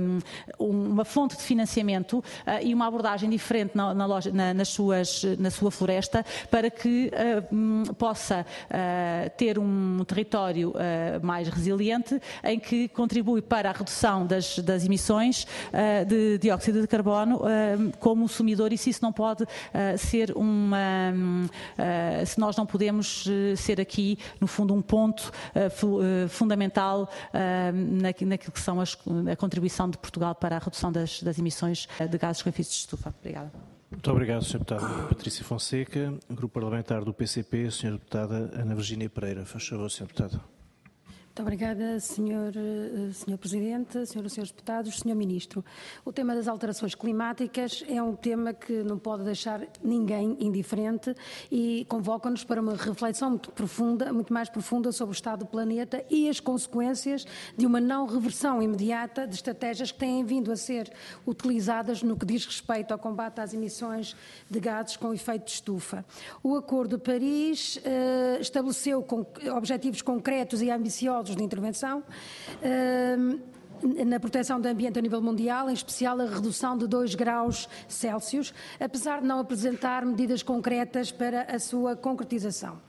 um, uma fonte de financiamento uh, e uma abordagem diferente na, na, loja, na, nas suas, na sua floresta, para que uh, um, possa uh, ter um território uh, mais resiliente, em que contribui para a redução das, das emissões uh, de dióxido de carbono uh, como consumidor, e se isso não pode uh, ser uma... Uh, se nós não podemos uh, ser aqui, no fundo, um ponto uh, fu uh, fundamental uh, na, naquilo que são as, a contribuição de Portugal para a redução das, das emissões de gases com efeito de estufa. Obrigada. Muito obrigado, senhora Deputada Patrícia Fonseca. Grupo Parlamentar do P C P, senhora Deputada Ana Virgínia Pereira. Faz favor, senhora Deputada. Muito Muito obrigada, senhor, senhor Presidente, senhoras e senhores deputados, senhor Ministro. O tema das alterações climáticas é um tema que não pode deixar ninguém indiferente e convoca-nos para uma reflexão muito profunda, muito mais profunda sobre o estado do planeta e as consequências de uma não reversão imediata de estratégias que têm vindo a ser utilizadas no que diz respeito ao combate às emissões de gases com efeito de estufa. O Acordo de Paris eh, estabeleceu com, objetivos concretos e ambiciosos de intervenção na proteção do ambiente a nível mundial, em especial a redução de dois graus Celsius, apesar de não apresentar medidas concretas para a sua concretização.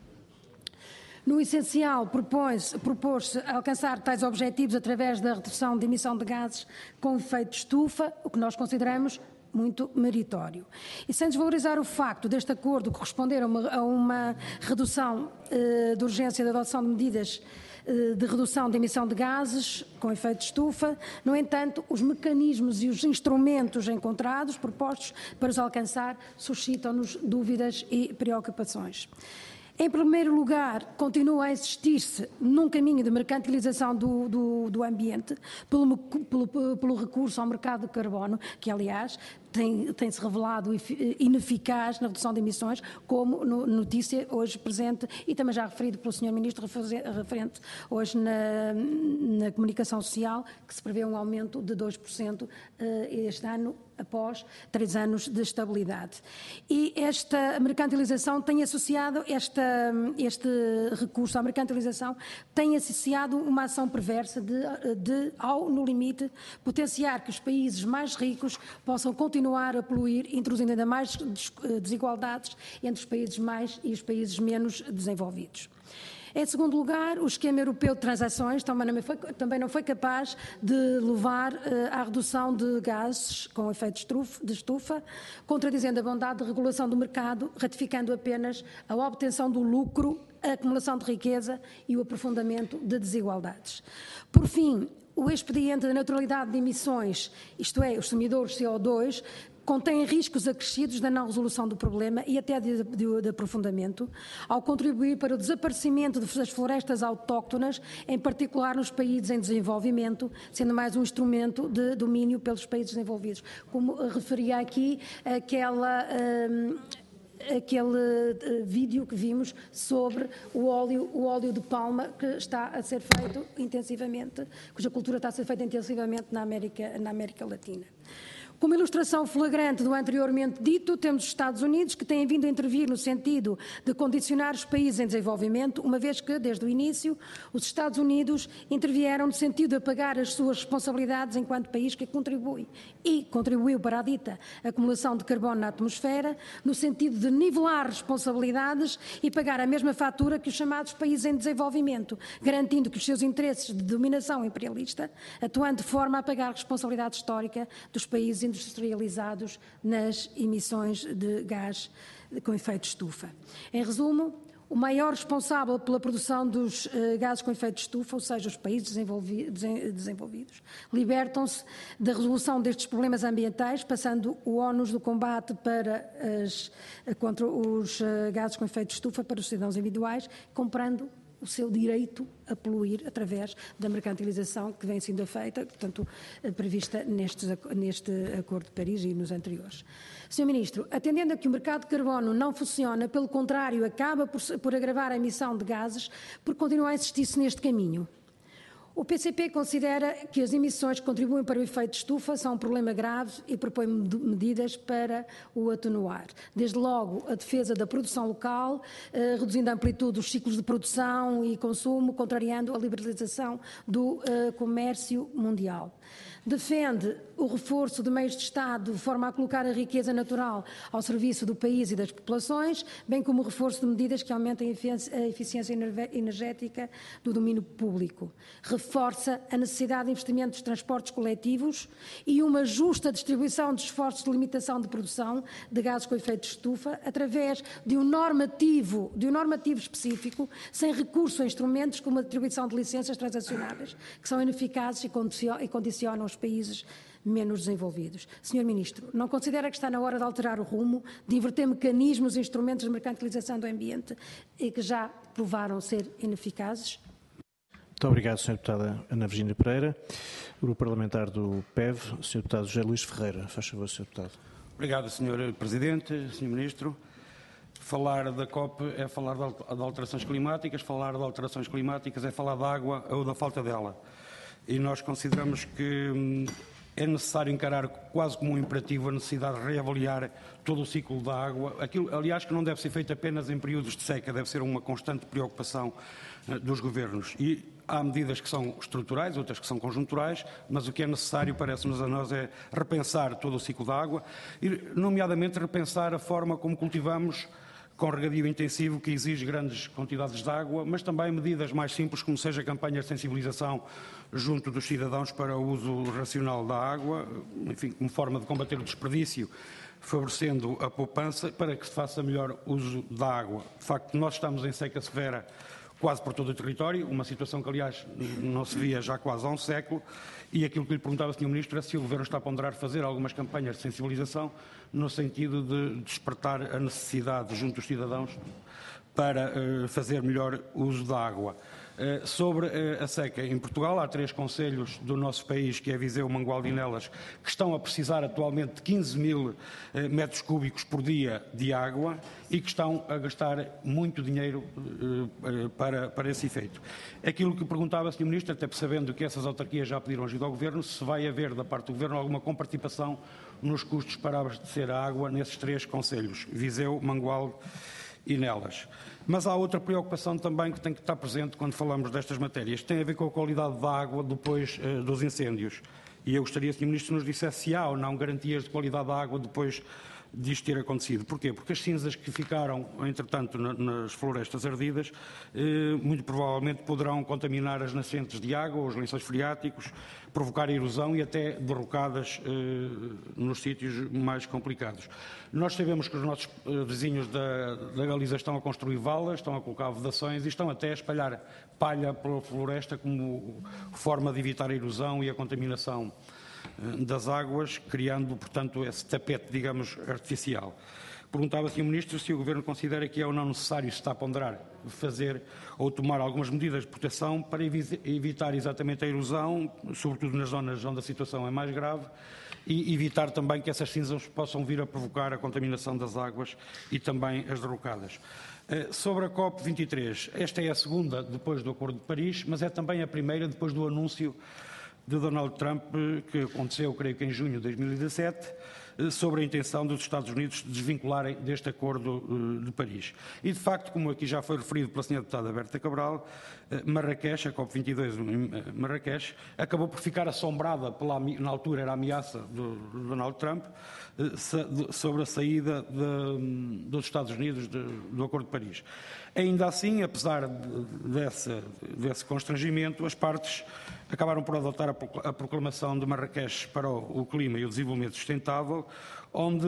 No essencial, propôs-se propôs alcançar tais objetivos através da redução de emissão de gases com efeito de estufa, o que nós consideramos muito meritório. E sem desvalorizar o facto deste acordo corresponder a uma, a uma redução eh, de urgência da adoção de medidas eh, de redução de emissão de gases com efeito de estufa, no entanto, os mecanismos e os instrumentos encontrados, propostos para os alcançar, suscitam-nos dúvidas e preocupações. Em primeiro lugar, continua a insistir-se num caminho de mercantilização do, do, do ambiente pelo, pelo, pelo recurso ao mercado de carbono, que, aliás, tem, tem-se revelado ineficaz na redução de emissões, como no, notícia hoje presente e também já referido pelo senhor Ministro referente hoje na, na comunicação social, que se prevê um aumento de dois por cento este ano, após três anos de estabilidade. E esta mercantilização tem associado, esta, este recurso à mercantilização tem associado uma ação perversa de, de, ao, no limite, potenciar que os países mais ricos possam continuar a poluir, introduzindo ainda mais desigualdades entre os países mais e os países menos desenvolvidos. Em segundo lugar, o esquema europeu de transações também não foi, também não foi capaz de levar uh, à redução de gases com efeito de estufa, contradizendo a bondade de regulação do mercado, ratificando apenas a obtenção do lucro, a acumulação de riqueza e o aprofundamento de desigualdades. Por fim, o expediente da neutralidade de emissões, isto é, os sumidores C O dois, contém riscos acrescidos da não resolução do problema e até de, de, de aprofundamento, ao contribuir para o desaparecimento das florestas autóctonas, em particular nos países em desenvolvimento, sendo mais um instrumento de domínio pelos países desenvolvidos. Como referia aqui, aquela... Hum, aquele uh, vídeo que vimos sobre o óleo, o óleo de palma que está a ser feito intensivamente, cuja cultura está a ser feita intensivamente na América, na América Latina. Como ilustração flagrante do anteriormente dito, temos os Estados Unidos, que têm vindo a intervir no sentido de condicionar os países em desenvolvimento, uma vez que, desde o início, os Estados Unidos intervieram no sentido de apagar as suas responsabilidades enquanto país que contribui e contribuiu para a dita acumulação de carbono na atmosfera, no sentido de nivelar responsabilidades e pagar a mesma fatura que os chamados países em desenvolvimento, garantindo que os seus interesses de dominação imperialista, atuando de forma a pagar a responsabilidade histórica dos países industrializados nas emissões de gás com efeito de estufa. Em resumo, o maior responsável pela produção dos uh, gases com efeito de estufa, ou seja, os países desenvolvi desenvolvidos, libertam-se da resolução destes problemas ambientais, passando o ónus do combate para as, contra os uh, gases com efeito de estufa para os cidadãos individuais, comprando o seu direito a poluir através da mercantilização que vem sendo feita, portanto, prevista nestes, neste Acordo de Paris e nos anteriores. senhor Ministro, atendendo a que o mercado de carbono não funciona, pelo contrário, acaba por, por agravar a emissão de gases, por continuar a insistir-se neste caminho. O P C P considera que as emissões que contribuem para o efeito de estufa são um problema grave e propõe medidas para o atenuar. Desde logo, a defesa da produção local, eh, reduzindo a amplitude dos ciclos de produção e consumo, contrariando a liberalização do eh, comércio mundial. Defende o reforço de meios de Estado de forma a colocar a riqueza natural ao serviço do país e das populações, bem como o reforço de medidas que aumentem a eficiência energética do domínio público. Reforça a necessidade de investimento dos transportes coletivos e uma justa distribuição dos esforços de limitação de produção de gases com efeito de estufa através de um normativo, de um normativo específico, sem recurso a instrumentos como a distribuição de licenças transacionáveis, que são ineficazes e condicionam os países menos desenvolvidos. senhor Ministro, não considera que está na hora de alterar o rumo, de inverter mecanismos e instrumentos de mercantilização do ambiente e que já provaram ser ineficazes? Muito obrigado, senhora Deputada Ana Virgínia Pereira. Grupo Parlamentar do P E V, senhor Deputado José Luís Ferreira. Faz favor, senhor Deputado. Obrigado, senhor Presidente, senhor Ministro. Falar da COP é falar de alterações climáticas, falar de alterações climáticas é falar da água ou da falta dela. E nós consideramos que é necessário encarar quase como um imperativo a necessidade de reavaliar todo o ciclo da água. Aquilo, aliás, que não deve ser feito apenas em períodos de seca, deve ser uma constante preocupação uh, dos governos. E há medidas que são estruturais, outras que são conjunturais, mas o que é necessário, parece-nos a nós, é repensar todo o ciclo da água e, nomeadamente, repensar a forma como cultivamos com regadio intensivo, que exige grandes quantidades de água, mas também medidas mais simples, como seja campanhas de sensibilização junto dos cidadãos para o uso racional da água, enfim, como forma de combater o desperdício, favorecendo a poupança, para que se faça melhor uso da água. De facto, nós estamos em seca severa quase por todo o território, uma situação que, aliás, não se via já quase há um século, e aquilo que lhe perguntava, senhor Ministro, é se o Governo está a ponderar fazer algumas campanhas de sensibilização no sentido de despertar a necessidade junto dos cidadãos para uh, fazer melhor uso da água. Uh, sobre uh, a seca, em Portugal há três concelhos do nosso país, que é Viseu, Mangualde e Nelas, que estão a precisar atualmente de quinze mil uh, metros cúbicos por dia de água e que estão a gastar muito dinheiro uh, uh, para, para esse efeito. Aquilo que perguntava, senhor Ministro, até sabendo que essas autarquias já pediram ajuda ao Governo, se vai haver da parte do Governo alguma comparticipação nos custos para abastecer a água nesses três concelhos, Viseu, Mangualde e Nelas. Mas há outra preocupação também que tem que estar presente quando falamos destas matérias, que tem a ver com a qualidade da água depois uh, dos incêndios. E eu gostaria, senhor Ministro, que nos dissesse se há ou não garantias de qualidade da água depois disto ter acontecido. Porquê? Porque as cinzas que ficaram, entretanto, na, nas florestas ardidas, eh, muito provavelmente poderão contaminar as nascentes de água, os lençóis freáticos, provocar erosão e até derrocadas eh, nos sítios mais complicados. Nós sabemos que os nossos eh, vizinhos da, da Galiza estão a construir valas, estão a colocar vedações e estão até a espalhar palha pela floresta como forma de evitar a erosão e a contaminação das águas, criando, portanto, esse tapete, digamos, artificial. Perguntava, senhor Ministro, se o Governo considera que é ou não necessário, se está a ponderar, fazer ou tomar algumas medidas de proteção para evitar exatamente a erosão, sobretudo nas zonas onde a situação é mais grave, e evitar também que essas cinzas possam vir a provocar a contaminação das águas e também as derrocadas. Sobre a COP vinte e três, esta é a segunda depois do Acordo de Paris, mas é também a primeira depois do anúncio de Donald Trump, que aconteceu, creio que em junho de dois mil e dezassete, sobre a intenção dos Estados Unidos de desvincularem deste Acordo de Paris. E, de facto, como aqui já foi referido pela senhora Deputada Berta Cabral, Marrakech, a COP vinte e dois em Marrakech, acabou por ficar assombrada, pela, na altura era a ameaça do, do Donald Trump, sobre a saída de, dos Estados Unidos de, do Acordo de Paris. Ainda assim, apesar de, desse, desse constrangimento, as partes acabaram por adotar a proclamação de Marrakech para o, o clima e o desenvolvimento sustentável, onde,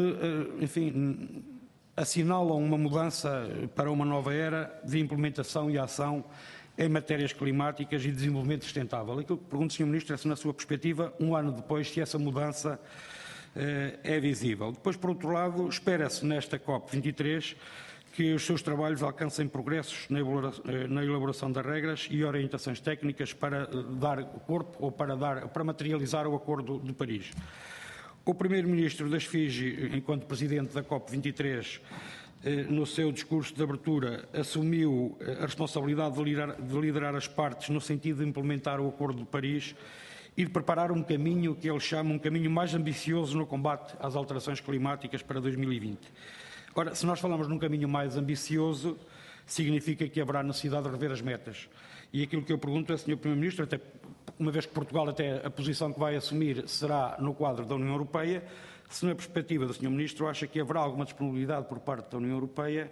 enfim, assinalam uma mudança para uma nova era de implementação e ação em matérias climáticas e desenvolvimento sustentável. Aquilo que pergunto, senhor Ministro, é se, na sua perspectiva, um ano depois, se essa mudança eh, é visível. Depois, por outro lado, espera-se nesta COP vinte e três que os seus trabalhos alcancem progressos na elaboração, na elaboração das regras e orientações técnicas para dar corpo ou para, dar, para materializar o Acordo de Paris. O Primeiro-Ministro das Fiji, enquanto Presidente da COP vinte e três, no seu discurso de abertura, assumiu a responsabilidade de liderar, de liderar as partes no sentido de implementar o Acordo de Paris e de preparar um caminho que ele chama um caminho mais ambicioso no combate às alterações climáticas para dois mil e vinte. Ora, se nós falamos num caminho mais ambicioso, significa que haverá necessidade de rever as metas. E aquilo que eu pergunto é, senhor Primeiro-Ministro, até uma vez que Portugal até a posição que vai assumir será no quadro da União Europeia, se na perspectiva do senhor Ministro acha que haverá alguma disponibilidade por parte da União Europeia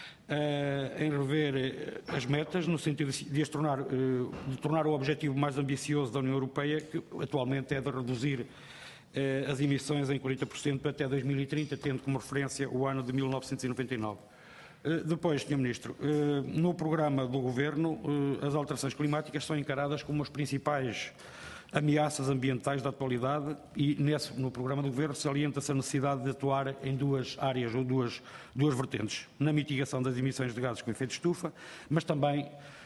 uh, em rever as metas, no sentido de, as tornar, uh, de tornar o objetivo mais ambicioso da União Europeia, que atualmente é de reduzir as emissões em quarenta por cento até dois mil e trinta, tendo como referência o ano de mil novecentos e noventa e nove. Depois, senhor Ministro, no programa do Governo, as alterações climáticas são encaradas como as principais ameaças ambientais da atualidade e nesse, no programa do Governo salienta-se a necessidade de atuar em duas áreas ou duas, duas vertentes, na mitigação das emissões de gases com efeito de estufa, mas também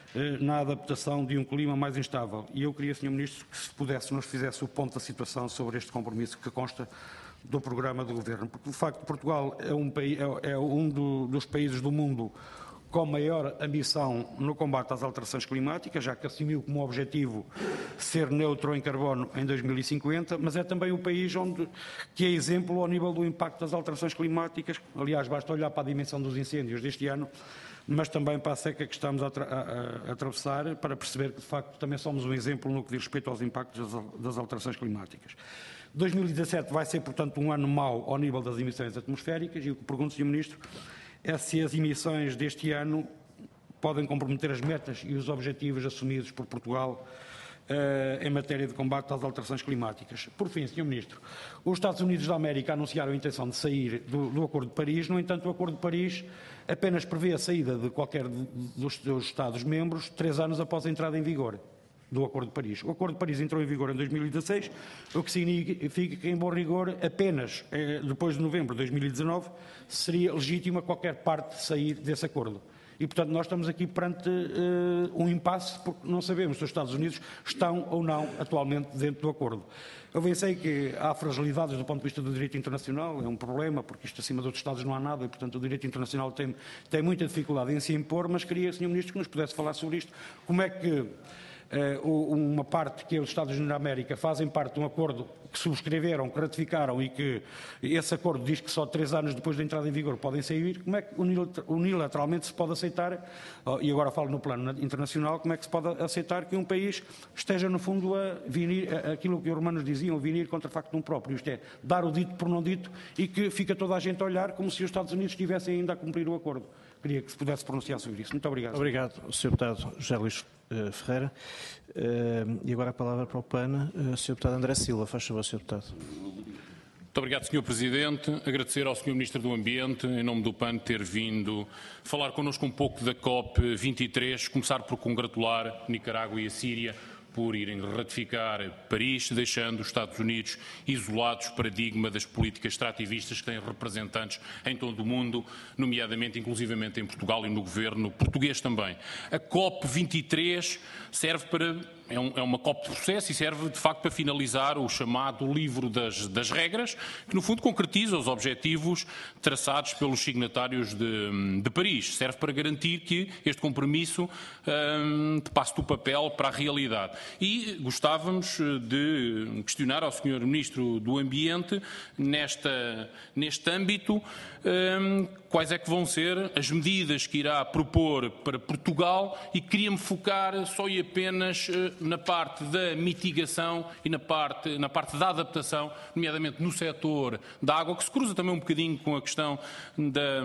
na adaptação de um clima mais instável. E eu queria, senhor Ministro, que se pudesse, nos fizesse o ponto da situação sobre este compromisso que consta do programa do Governo. Porque, de facto, Portugal é um, país, é, é um do, dos países do mundo com maior ambição no combate às alterações climáticas, já que assumiu como objetivo ser neutro em carbono em dois mil e cinquenta, mas é também o país onde, que é exemplo ao nível do impacto das alterações climáticas. Aliás, basta olhar para a dimensão dos incêndios deste ano, mas também para a seca que estamos a, a, a atravessar, para perceber que, de facto, também somos um exemplo no que diz respeito aos impactos das, das alterações climáticas. dois mil e dezassete vai ser, portanto, um ano mau ao nível das emissões atmosféricas, e o que pergunto, senhor Ministro, é se as emissões deste ano podem comprometer as metas e os objetivos assumidos por Portugal uh, em matéria de combate às alterações climáticas. Por fim, senhor Ministro, os Estados Unidos da América anunciaram a intenção de sair do, do Acordo de Paris. No entanto, o Acordo de Paris apenas prevê a saída de qualquer dos seus Estados-membros três anos após a entrada em vigor do Acordo de Paris. O Acordo de Paris entrou em vigor em dois mil e dezasseis, o que significa que, em bom rigor, apenas eh, depois de novembro de dois mil e dezanove seria legítima qualquer parte sair desse acordo. E, portanto, nós estamos aqui perante eh, um impasse, porque não sabemos se os Estados Unidos estão ou não atualmente dentro do acordo. Eu bem sei que há fragilidades do ponto de vista do direito internacional, é um problema, porque isto acima de outros Estados não há nada, e, portanto, o direito internacional tem, tem muita dificuldade em se impor, mas queria, senhor Ministro, que nos pudesse falar sobre isto. Como é que Uh, uma parte que os Estados Unidos da América fazem parte de um acordo que subscreveram, que ratificaram e que esse acordo diz que só três anos depois da entrada em vigor podem sair, como é que unilateralmente se pode aceitar, uh, e agora falo no plano internacional, como é que se pode aceitar que um país esteja no fundo a vinir, a, aquilo que os romanos diziam, vinir contra facto um próprio, isto é, dar o dito por não dito, e que fica toda a gente a olhar como se os Estados Unidos estivessem ainda a cumprir o acordo. Queria que se pudesse pronunciar sobre isso. Muito obrigado. Obrigado, senhor Deputado José Luís uh, Ferreira. Uh, e agora a palavra para o P A N, uh, senhor Deputado André Silva. Faz favor, senhor Deputado. Muito obrigado, senhor Presidente. Agradecer ao senhor Ministro do Ambiente, em nome do P A N, ter vindo falar connosco um pouco da COP vinte e três. Começar por congratular Nicarágua e a Síria por irem ratificar Paris, deixando os Estados Unidos isolados, paradigma das políticas extrativistas que têm representantes em todo o mundo, nomeadamente, inclusivamente em Portugal e no governo português também. A COP vinte e três serve para... É, um, é uma COP de processo e serve, de facto, para finalizar o chamado livro das, das regras, que, no fundo, concretiza os objetivos traçados pelos signatários de, de Paris. Serve para garantir que este compromisso hum, passe do papel para a realidade. E gostávamos de questionar ao senhor Ministro do Ambiente, nesta, neste âmbito, hum, quais é que vão ser as medidas que irá propor para Portugal, e queria-me focar só e apenas na parte da mitigação e na parte, na parte da adaptação, nomeadamente no setor da água, que se cruza também um bocadinho com a questão da,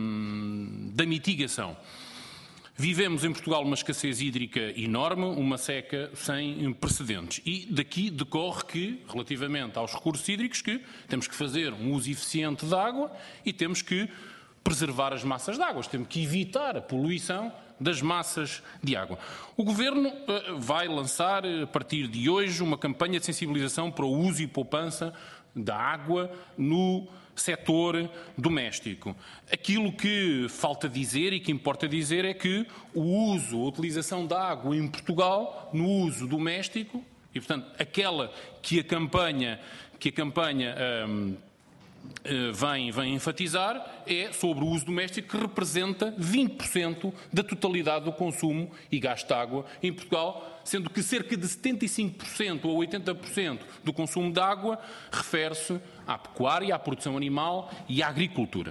da mitigação. Vivemos em Portugal uma escassez hídrica enorme, uma seca sem precedentes. E daqui decorre que, relativamente aos recursos hídricos, que temos que fazer um uso eficiente da água e temos que preservar as massas de água, temos que evitar a poluição das massas de água. O Governo uh, vai lançar, a partir de hoje, uma campanha de sensibilização para o uso e poupança da água no setor doméstico. Aquilo que falta dizer e que importa dizer é que o uso, a utilização da água em Portugal, no uso doméstico, e, portanto, aquela que a campanha, que a campanha um, Vem, vem enfatizar, é sobre o uso doméstico, que representa vinte por cento da totalidade do consumo e gasto de água em Portugal, sendo que cerca de setenta e cinco por cento ou oitenta por cento do consumo de água refere-se à pecuária, à produção animal e à agricultura.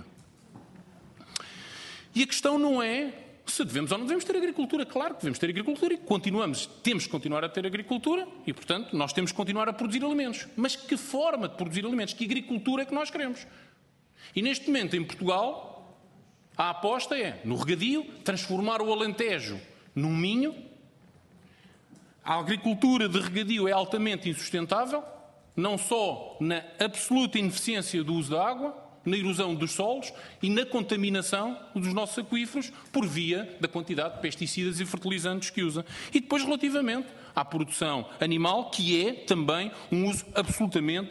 E a questão não é se devemos ou não devemos ter agricultura. Claro que devemos ter agricultura e continuamos, temos que continuar a ter agricultura e, portanto, nós temos que continuar a produzir alimentos. Mas que forma de produzir alimentos? Que agricultura é que nós queremos? E neste momento, em Portugal, a aposta é, no regadio, transformar o Alentejo num Minho. A agricultura de regadio é altamente insustentável, não só na absoluta ineficiência do uso da água, na erosão dos solos e na contaminação dos nossos aquíferos por via da quantidade de pesticidas e fertilizantes que usa. E depois, relativamente à produção animal, que é também um uso absolutamente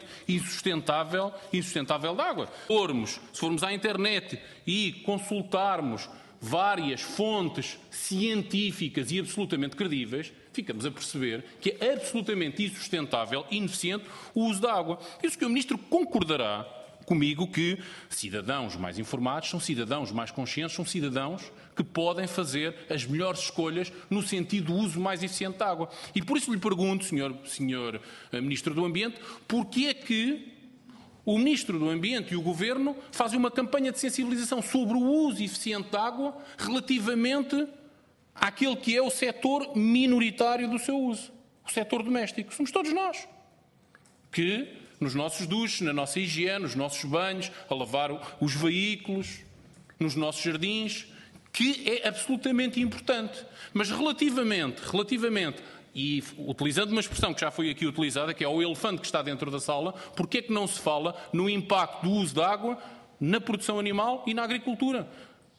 insustentável, insustentável da água. Se formos, se formos à internet e consultarmos várias fontes científicas e absolutamente credíveis, ficamos a perceber que é absolutamente insustentável e ineficiente o uso da água. E o senhor Ministro concordará comigo que cidadãos mais informados são cidadãos mais conscientes, são cidadãos que podem fazer as melhores escolhas no sentido do uso mais eficiente da água. E por isso lhe pergunto, senhor, senhor Ministro do Ambiente, porquê é que o Ministro do Ambiente e o Governo fazem uma campanha de sensibilização sobre o uso eficiente da água relativamente àquele que é o setor minoritário do seu uso, o setor doméstico. Somos todos nós que, nos nossos duches, na nossa higiene, nos nossos banhos, a lavar os veículos, nos nossos jardins, que é absolutamente importante. Mas relativamente, relativamente e utilizando uma expressão que já foi aqui utilizada, que é o elefante que está dentro da sala, porque é que não se fala no impacto do uso da água na produção animal e na agricultura?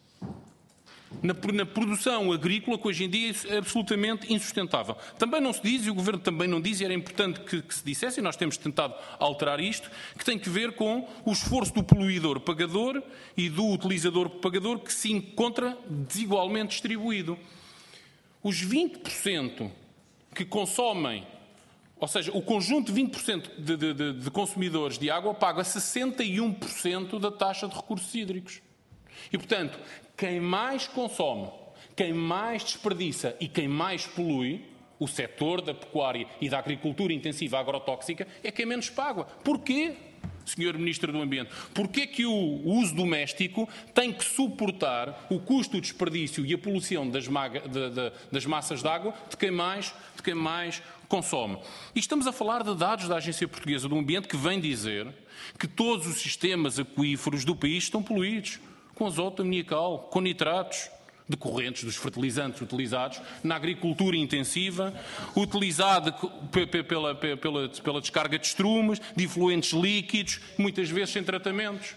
Na, na produção agrícola, que hoje em dia é absolutamente insustentável. Também não se diz, e o Governo também não diz, e era importante que, que se dissesse, e nós temos tentado alterar isto, que tem que ver com o esforço do poluidor-pagador e do utilizador-pagador, que se encontra desigualmente distribuído. Os vinte por cento que consomem, ou seja, o conjunto de vinte por cento de, de, de, de consumidores de água paga sessenta e um por cento da taxa de recursos hídricos. E, portanto, quem mais consome, quem mais desperdiça e quem mais polui, o setor da pecuária e da agricultura intensiva agrotóxica, é quem menos paga. Porquê, senhor Ministro do Ambiente? Porquê que o uso doméstico tem que suportar o custo do desperdício e a poluição das, maga, de, de, das massas de água de quem mais, de quem mais consome? E estamos a falar de dados da Agência Portuguesa do Ambiente que vem dizer que todos os sistemas aquíferos do país estão poluídos com azoto amoniacal, com nitratos, decorrentes dos fertilizantes utilizados na agricultura intensiva, utilizada pela, pela, pela descarga de estrumes, de efluentes líquidos, muitas vezes sem tratamentos.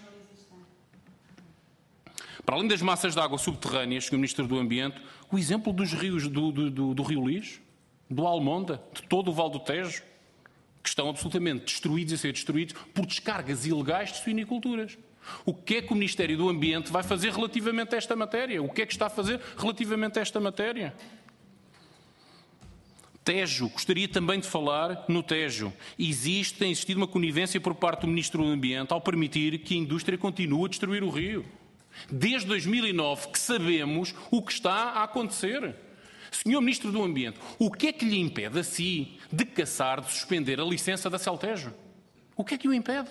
Para além das massas de água subterrâneas, senhor Ministro do Ambiente, o exemplo dos rios do, do, do, do Rio Lixo, do Almonda, de todo o Val do Tejo, que estão absolutamente destruídos e a ser destruídos por descargas ilegais de suiniculturas. O que é que o Ministério do Ambiente vai fazer relativamente a esta matéria? O que é que está a fazer relativamente a esta matéria? Tejo, gostaria também de falar no Tejo. Existe, tem existido uma conivência por parte do Ministro do Ambiente ao permitir que a indústria continue a destruir o rio. Desde dois mil e nove que sabemos o que está a acontecer. senhor Ministro do Ambiente, o que é que lhe impede a si de caçar, de suspender a licença da Celtejo? O que é que o impede?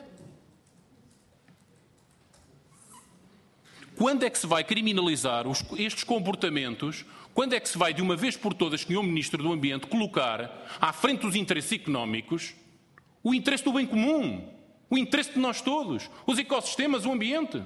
Quando é que se vai criminalizar os, estes comportamentos? Quando é que se vai, de uma vez por todas, senhor Ministro do Ambiente, colocar à frente dos interesses económicos o interesse do bem comum, o interesse de nós todos, os ecossistemas, o ambiente?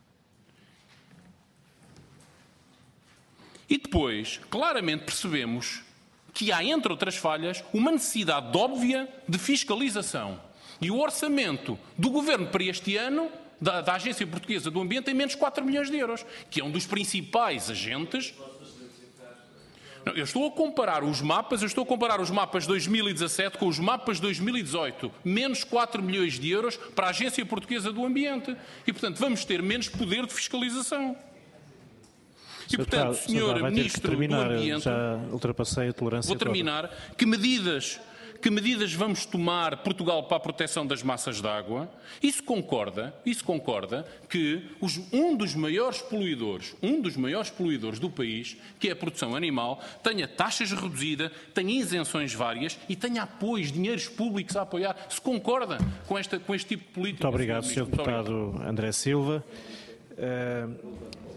E depois, claramente percebemos que há, entre outras falhas, uma necessidade óbvia de fiscalização. E o orçamento do Governo para este ano Da, da Agência Portuguesa do Ambiente tem menos quatro milhões de euros, que é um dos principais agentes. Não, eu estou a comparar os mapas, eu estou a comparar os mapas de dois mil e dezassete com os mapas de dois mil e dezoito. Menos quatro milhões de euros para a Agência Portuguesa do Ambiente. E, portanto, vamos ter menos poder de fiscalização. E, portanto, senhor Ministro do Ambiente, já ultrapassei a tolerância. Vou terminar. Que medidas... Que medidas vamos tomar, Portugal, para a proteção das massas de água? Isso concorda, isso concorda que os, um dos maiores poluidores, um dos maiores poluidores do país, que é a produção animal, tenha taxas reduzidas, tenha isenções várias e tenha apoios, dinheiros públicos a apoiar. Se concorda com, esta, com este tipo de política? Muito obrigado, senhor Deputado André Silva. Uh,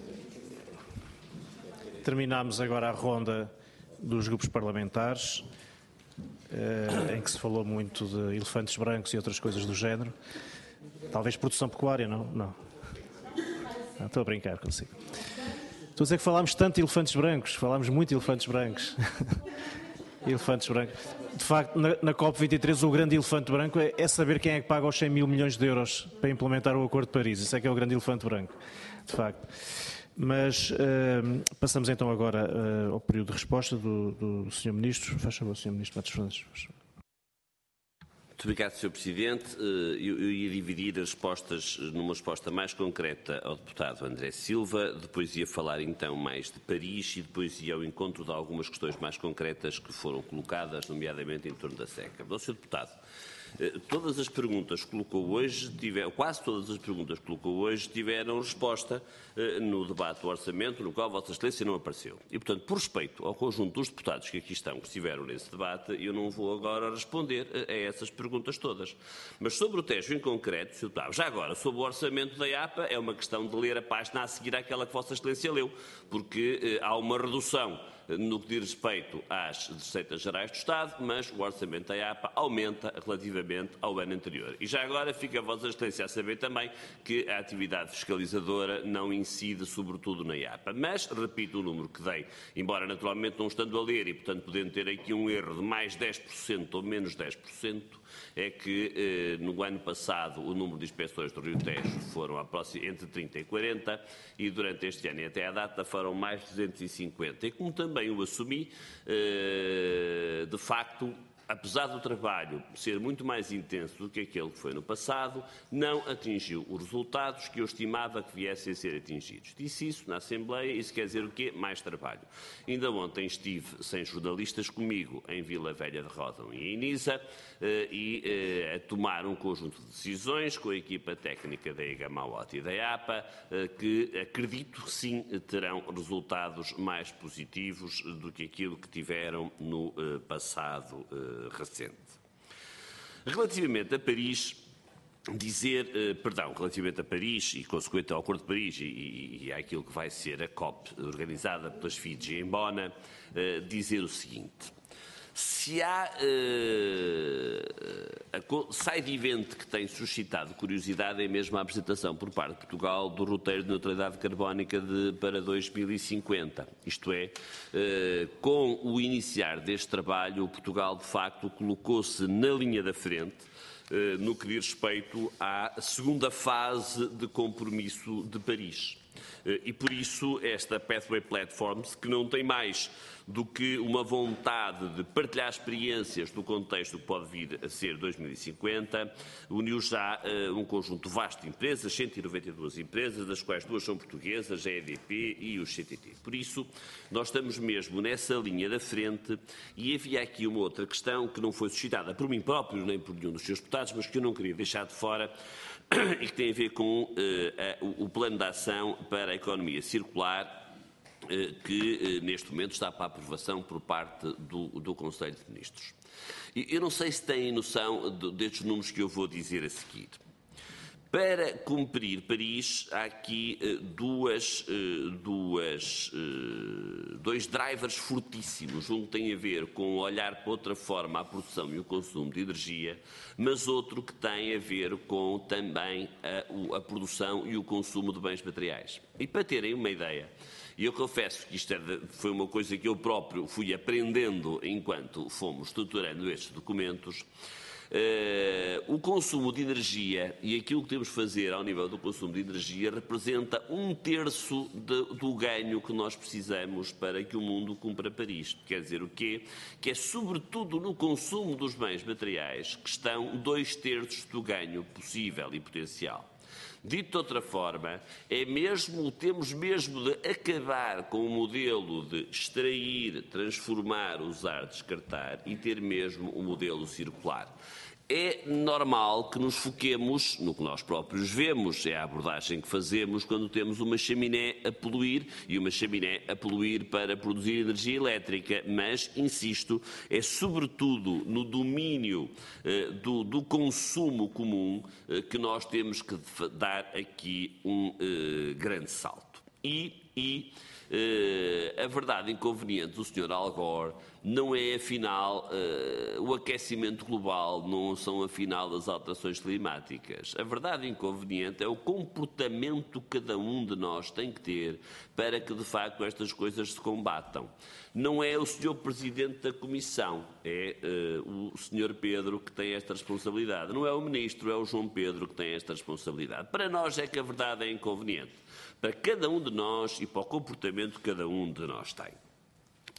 terminamos agora a ronda dos grupos parlamentares. Uh, em que se falou muito de elefantes brancos e outras coisas do género. Talvez produção pecuária, não? Não. não estou a brincar consigo. Estou a dizer que falámos tanto de elefantes brancos, falámos muito de elefantes brancos. elefantes brancos. De facto, na, na COP vinte e três, o grande elefante branco é, é saber quem é que paga os cem mil milhões de euros para implementar o Acordo de Paris. Isso é que é o grande elefante branco, de facto. Mas uh, passamos então agora uh, ao período de resposta do, do senhor Ministro. Faz favor, senhor Ministro Matos Fernandes. Muito Muito obrigado, senhor Presidente. Eu, eu ia dividir as respostas numa resposta mais concreta ao deputado André Silva, depois ia falar então mais de Paris e depois ia ao encontro de algumas questões mais concretas que foram colocadas, nomeadamente em torno da seca. Bom, senhor Deputado, todas as perguntas que colocou hoje, tiveram, quase todas as perguntas que colocou hoje tiveram resposta no debate do orçamento, no qual a Vossa Excelência não apareceu. E, portanto, por respeito ao conjunto dos deputados que aqui estão, que estiveram nesse debate, eu não vou agora responder a essas perguntas todas. Mas sobre o Tejo em concreto, senhor Deputado, já agora, sobre o orçamento da I A P A, é uma questão de ler a página a seguir àquela que Vossa Excelência leu, porque eh, há uma redução no que diz respeito às receitas gerais do Estado, mas o orçamento da I A P A aumenta relativamente ao ano anterior. E já agora fica a Vossa Excelência a saber também que a atividade fiscalizadora não incide sobretudo na I A P A. Mas, repito o número que dei, embora naturalmente não estando a ler e, portanto, podendo ter aqui um erro de mais dez por cento ou menos dez por cento, é que eh, no ano passado o número de inspeções do Rio Tejo foram entre trinta e quarenta e durante este ano e até à data foram mais de duzentos e cinquenta. E como também o assumi, eh, de facto, apesar do trabalho ser muito mais intenso do que aquele que foi no passado, não atingiu os resultados que eu estimava que viessem a ser atingidos. Disse isso na Assembleia, isso quer dizer o quê? Mais trabalho. Ainda ontem estive sem jornalistas comigo em Vila Velha de Ródão e em Nisa e a tomar um conjunto de decisões com a equipa técnica da EGAMAOT e da I A P A que acredito sim terão resultados mais positivos do que aquilo que tiveram no passado recente. Relativamente a Paris, dizer, eh, perdão, relativamente a Paris e consequente ao Acordo de Paris e, e, e àquilo que vai ser a COP organizada pelas Fiji em Bona, eh, dizer o seguinte: se há eh, a side event que tem suscitado curiosidade é mesmo a apresentação por parte de Portugal do roteiro de neutralidade carbónica de, para dois mil e cinquenta. Isto é, eh, com o iniciar deste trabalho, Portugal de facto colocou-se na linha da frente eh, no que diz respeito à segunda fase de compromisso de Paris. E por isso esta Pathway Platforms, que não tem mais do que uma vontade de partilhar experiências do contexto que pode vir a ser dois mil e cinquenta, uniu já uh, um conjunto vasto de empresas, cento e noventa e duas empresas, das quais duas são portuguesas, a E D P e o C T T. Por isso, nós estamos mesmo nessa linha da frente e havia aqui uma outra questão que não foi suscitada por mim próprio, nem por nenhum dos seus deputados, mas que eu não queria deixar de fora, e que tem a ver com uh, a, o plano de ação para a economia circular, uh, que uh, neste momento está para aprovação por parte do, do Conselho de Ministros. E eu não sei se têm noção de, destes números que eu vou dizer a seguir. Para cumprir Paris, há aqui uh, duas, uh, duas, uh, dois drivers fortíssimos. Um tem a ver com olhar para outra forma a produção e o consumo de energia, mas outro que tem a ver com também a, a produção e o consumo de bens materiais. E para terem uma ideia, e eu confesso que isto é de, foi uma coisa que eu próprio fui aprendendo enquanto fomos estruturando estes documentos, Uh, o consumo de energia e aquilo que temos de fazer ao nível do consumo de energia representa um terço de, do ganho que nós precisamos para que o mundo cumpra Paris. Quer dizer o quê? Que é sobretudo no consumo dos bens materiais que estão dois terços do ganho possível e potencial. Dito de outra forma, é mesmo, temos mesmo de acabar com o modelo de extrair, transformar, usar, descartar e ter mesmo o modelo circular. É normal que nos foquemos no que nós próprios vemos, é a abordagem que fazemos quando temos uma chaminé a poluir e uma chaminé a poluir para produzir energia elétrica, mas, insisto, é sobretudo no domínio eh, do, do consumo comum eh, que nós temos que dar aqui um eh, grande salto. E, e eh, a verdade inconveniente do senhor Al Gore não é, afinal, uh, o aquecimento global, não são, afinal, as alterações climáticas. A verdade inconveniente é o comportamento que cada um de nós tem que ter para que, de facto, estas coisas se combatam. Não é o senhor Presidente da Comissão, é uh, o senhor Pedro que tem esta responsabilidade. Não é o Ministro, é o João Pedro que tem esta responsabilidade. Para nós é que a verdade é inconveniente. Para cada um de nós e para o comportamento que cada um de nós tem.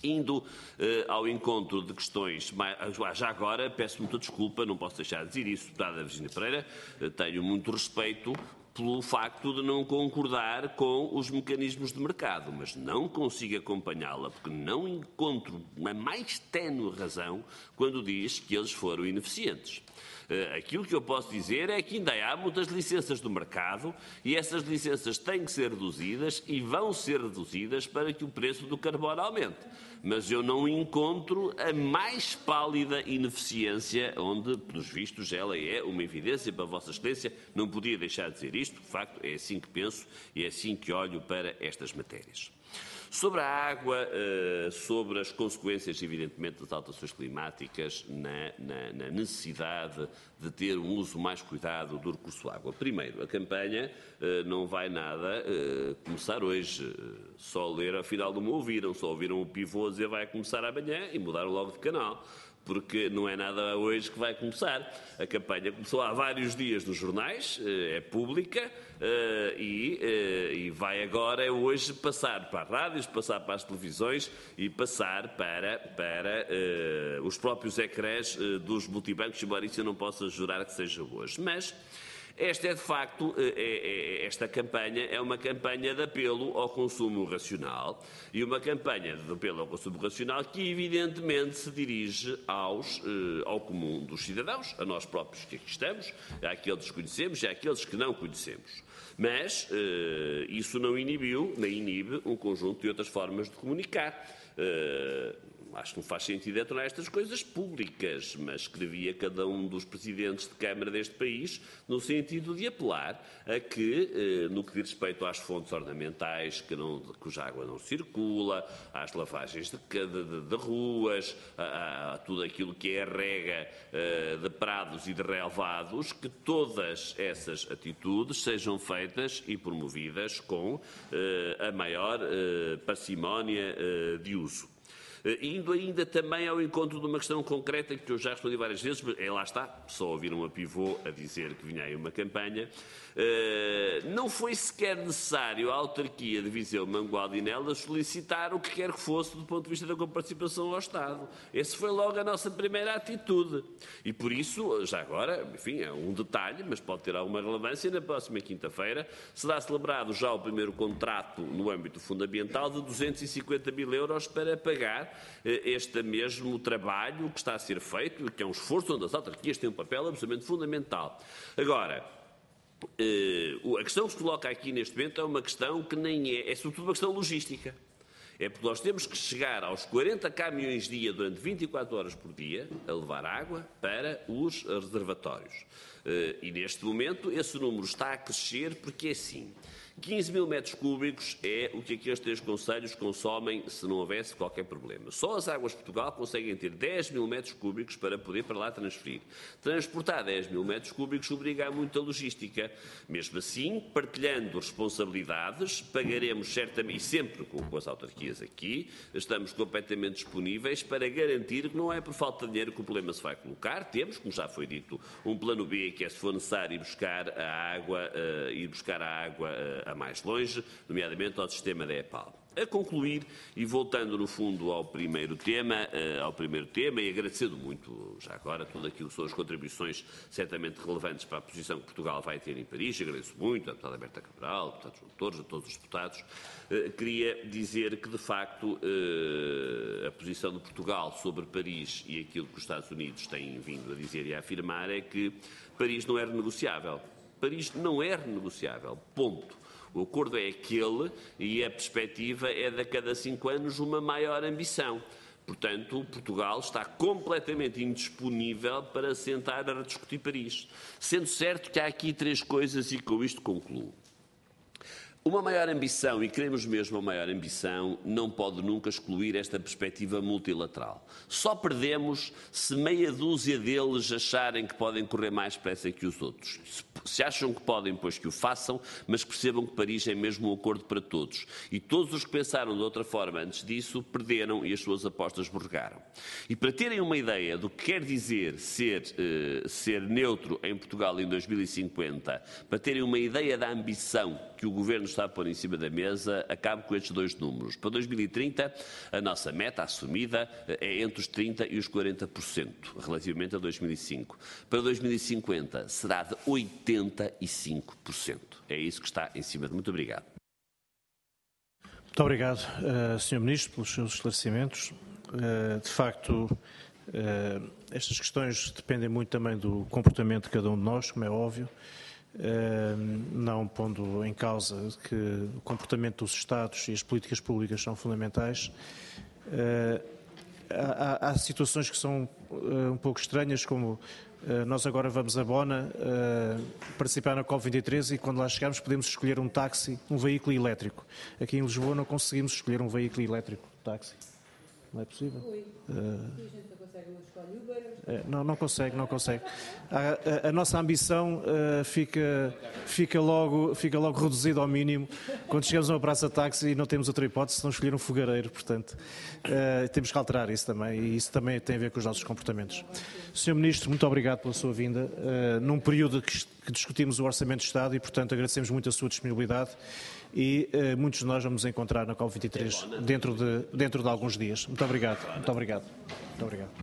Indo eh, ao encontro de questões, já agora, peço muita desculpa, não posso deixar de dizer isso, deputada Virgínia Pereira, eh, tenho muito respeito pelo facto de não concordar com os mecanismos de mercado, mas não consigo acompanhá-la porque não encontro a mais ténue razão quando diz que eles foram ineficientes. Aquilo que eu posso dizer é que ainda há muitas licenças do mercado e essas licenças têm que ser reduzidas e vão ser reduzidas para que o preço do carbono aumente. Mas eu não encontro a mais pálida ineficiência, onde, pelos vistos, ela é uma evidência para a Vossa Excelência. Não podia deixar de dizer isto, de facto, é assim que penso e é assim que olho para estas matérias. Sobre a água, sobre as consequências, evidentemente, das alterações climáticas na, na, na necessidade de ter um uso mais cuidado do recurso água. Primeiro, a campanha não vai nada começar hoje. Só ler, afinal não me ouviram, só ouviram o pivô dizer vai começar amanhã e mudaram logo de canal. Porque não é nada hoje que vai começar. A campanha começou há vários dias nos jornais, é pública e, e vai agora hoje passar para as rádios, passar para as televisões e passar para, para uh, os próprios ecrãs uh, dos multibancos, embora isso eu não possa jurar que seja hoje. Mas esta é, de facto, é, é, esta campanha é uma campanha de apelo ao consumo racional e uma campanha de apelo ao consumo racional que, evidentemente, se dirige aos, eh, ao comum dos cidadãos, a nós próprios que aqui estamos, àqueles que conhecemos e àqueles que não conhecemos. Mas eh, isso não inibiu, nem inibe, um conjunto de outras formas de comunicar. Eh, Acho que não faz sentido é tornar estas coisas públicas, mas escrevia cada um dos presidentes de Câmara deste país no sentido de apelar a que, no que diz respeito às fontes ornamentais, que não, cuja água não circula, às lavagens de, de, de ruas, a, a tudo aquilo que é a rega de prados e de relevados, que todas essas atitudes sejam feitas e promovidas com a maior parcimónia de uso. Indo ainda também ao encontro de uma questão concreta que eu já respondi várias vezes, mas é, lá está, só ouviram a pivô a dizer que vinha aí uma campanha. Uh, não foi sequer necessário a autarquia de Viseu, Mangualde e Nelas solicitar o que quer que fosse do ponto de vista da comparticipação ao Estado. Essa foi logo a nossa primeira atitude. E por isso, já agora, enfim, é um detalhe, mas pode ter alguma relevância, na próxima quinta-feira será celebrado já o primeiro contrato no âmbito fundamental de duzentos e cinquenta mil euros para pagar este mesmo trabalho que está a ser feito, que é um esforço onde as autarquias têm um papel absolutamente fundamental. Agora, a questão que se coloca aqui neste momento é uma questão que nem é, é sobretudo uma questão logística. É porque nós temos que chegar aos quarenta caminhões dia durante vinte e quatro horas por dia a levar água para os reservatórios. E neste momento esse número está a crescer porque é assim. quinze mil metros cúbicos é o que aqueles três concelhos consomem se não houvesse qualquer problema. Só as Águas de Portugal conseguem ter dez mil metros cúbicos para poder para lá transferir. Transportar dez mil metros cúbicos obriga a muita logística. Mesmo assim, partilhando responsabilidades, pagaremos certamente, e sempre com as autarquias aqui, estamos completamente disponíveis para garantir que não é por falta de dinheiro que o problema se vai colocar. Temos, como já foi dito, um plano B, que é se for necessário ir buscar a água, uh, ir buscar a água uh, a mais longe, nomeadamente ao sistema da EPAL. A concluir, e voltando no fundo ao primeiro tema, uh, ao primeiro tema, e agradecendo muito, já agora, tudo aquilo que são as contribuições certamente relevantes para a posição que Portugal vai ter em Paris, agradeço muito à deputada Berta Cabral, ao deputado João Torres, a todos os deputados, uh, queria dizer que, de facto, uh, a posição de Portugal sobre Paris e aquilo que os Estados Unidos têm vindo a dizer e a afirmar é que Paris não é renegociável. Paris não é renegociável, ponto. O acordo é aquele e a perspectiva é de a cada cinco anos uma maior ambição. Portanto, Portugal está completamente indisponível para sentar a rediscutir Paris. Sendo certo que há aqui três coisas e com isto concluo. Uma maior ambição, e queremos mesmo uma maior ambição, não pode nunca excluir esta perspectiva multilateral. Só perdemos se meia dúzia deles acharem que podem correr mais depressa que os outros. Se acham que podem, pois que o façam, mas percebam que Paris é mesmo um acordo para todos. E todos os que pensaram de outra forma antes disso perderam e as suas apostas borregaram. E para terem uma ideia do que quer dizer ser, uh, ser neutro em Portugal em dois mil e cinquenta, para terem uma ideia da ambição que o Governo está a pôr em cima da mesa, acabo com estes dois números. Para dois mil e trinta, a nossa meta assumida é entre os trinta por cento e os quarenta por cento, relativamente a dois mil e cinco. Para dois mil e cinquenta, será de oitenta e cinco por cento. É isso que está em cima de. Muito obrigado. Muito obrigado, uh, senhor Ministro, pelos seus esclarecimentos. Uh, de facto, uh, estas questões dependem muito também do comportamento de cada um de nós, como é óbvio, uh, não pondo em causa que o comportamento dos Estados e as políticas públicas são fundamentais. Uh, há, há situações que são uh, um pouco estranhas, como uh, nós agora vamos a Bona uh, participar na COP vinte e três e quando lá chegarmos podemos escolher um táxi, um veículo elétrico. Aqui em Lisboa não conseguimos escolher um veículo elétrico, táxi. Não é possível? Uh, não, não consegue, não consegue. A, a, a nossa ambição uh, fica, fica, logo, fica logo reduzida ao mínimo quando chegamos a uma praça de táxi e não temos outra hipótese senão escolher um fogareiro, portanto uh, temos que alterar isso também e isso também tem a ver com os nossos comportamentos. senhor Ministro, muito obrigado pela sua vinda, uh, num período que, que discutimos o Orçamento de Estado e portanto agradecemos muito a sua disponibilidade e uh, muitos de nós vamos encontrar na COP vinte e três dentro de, dentro de alguns dias. Muito obrigado, muito obrigado. Muito obrigado.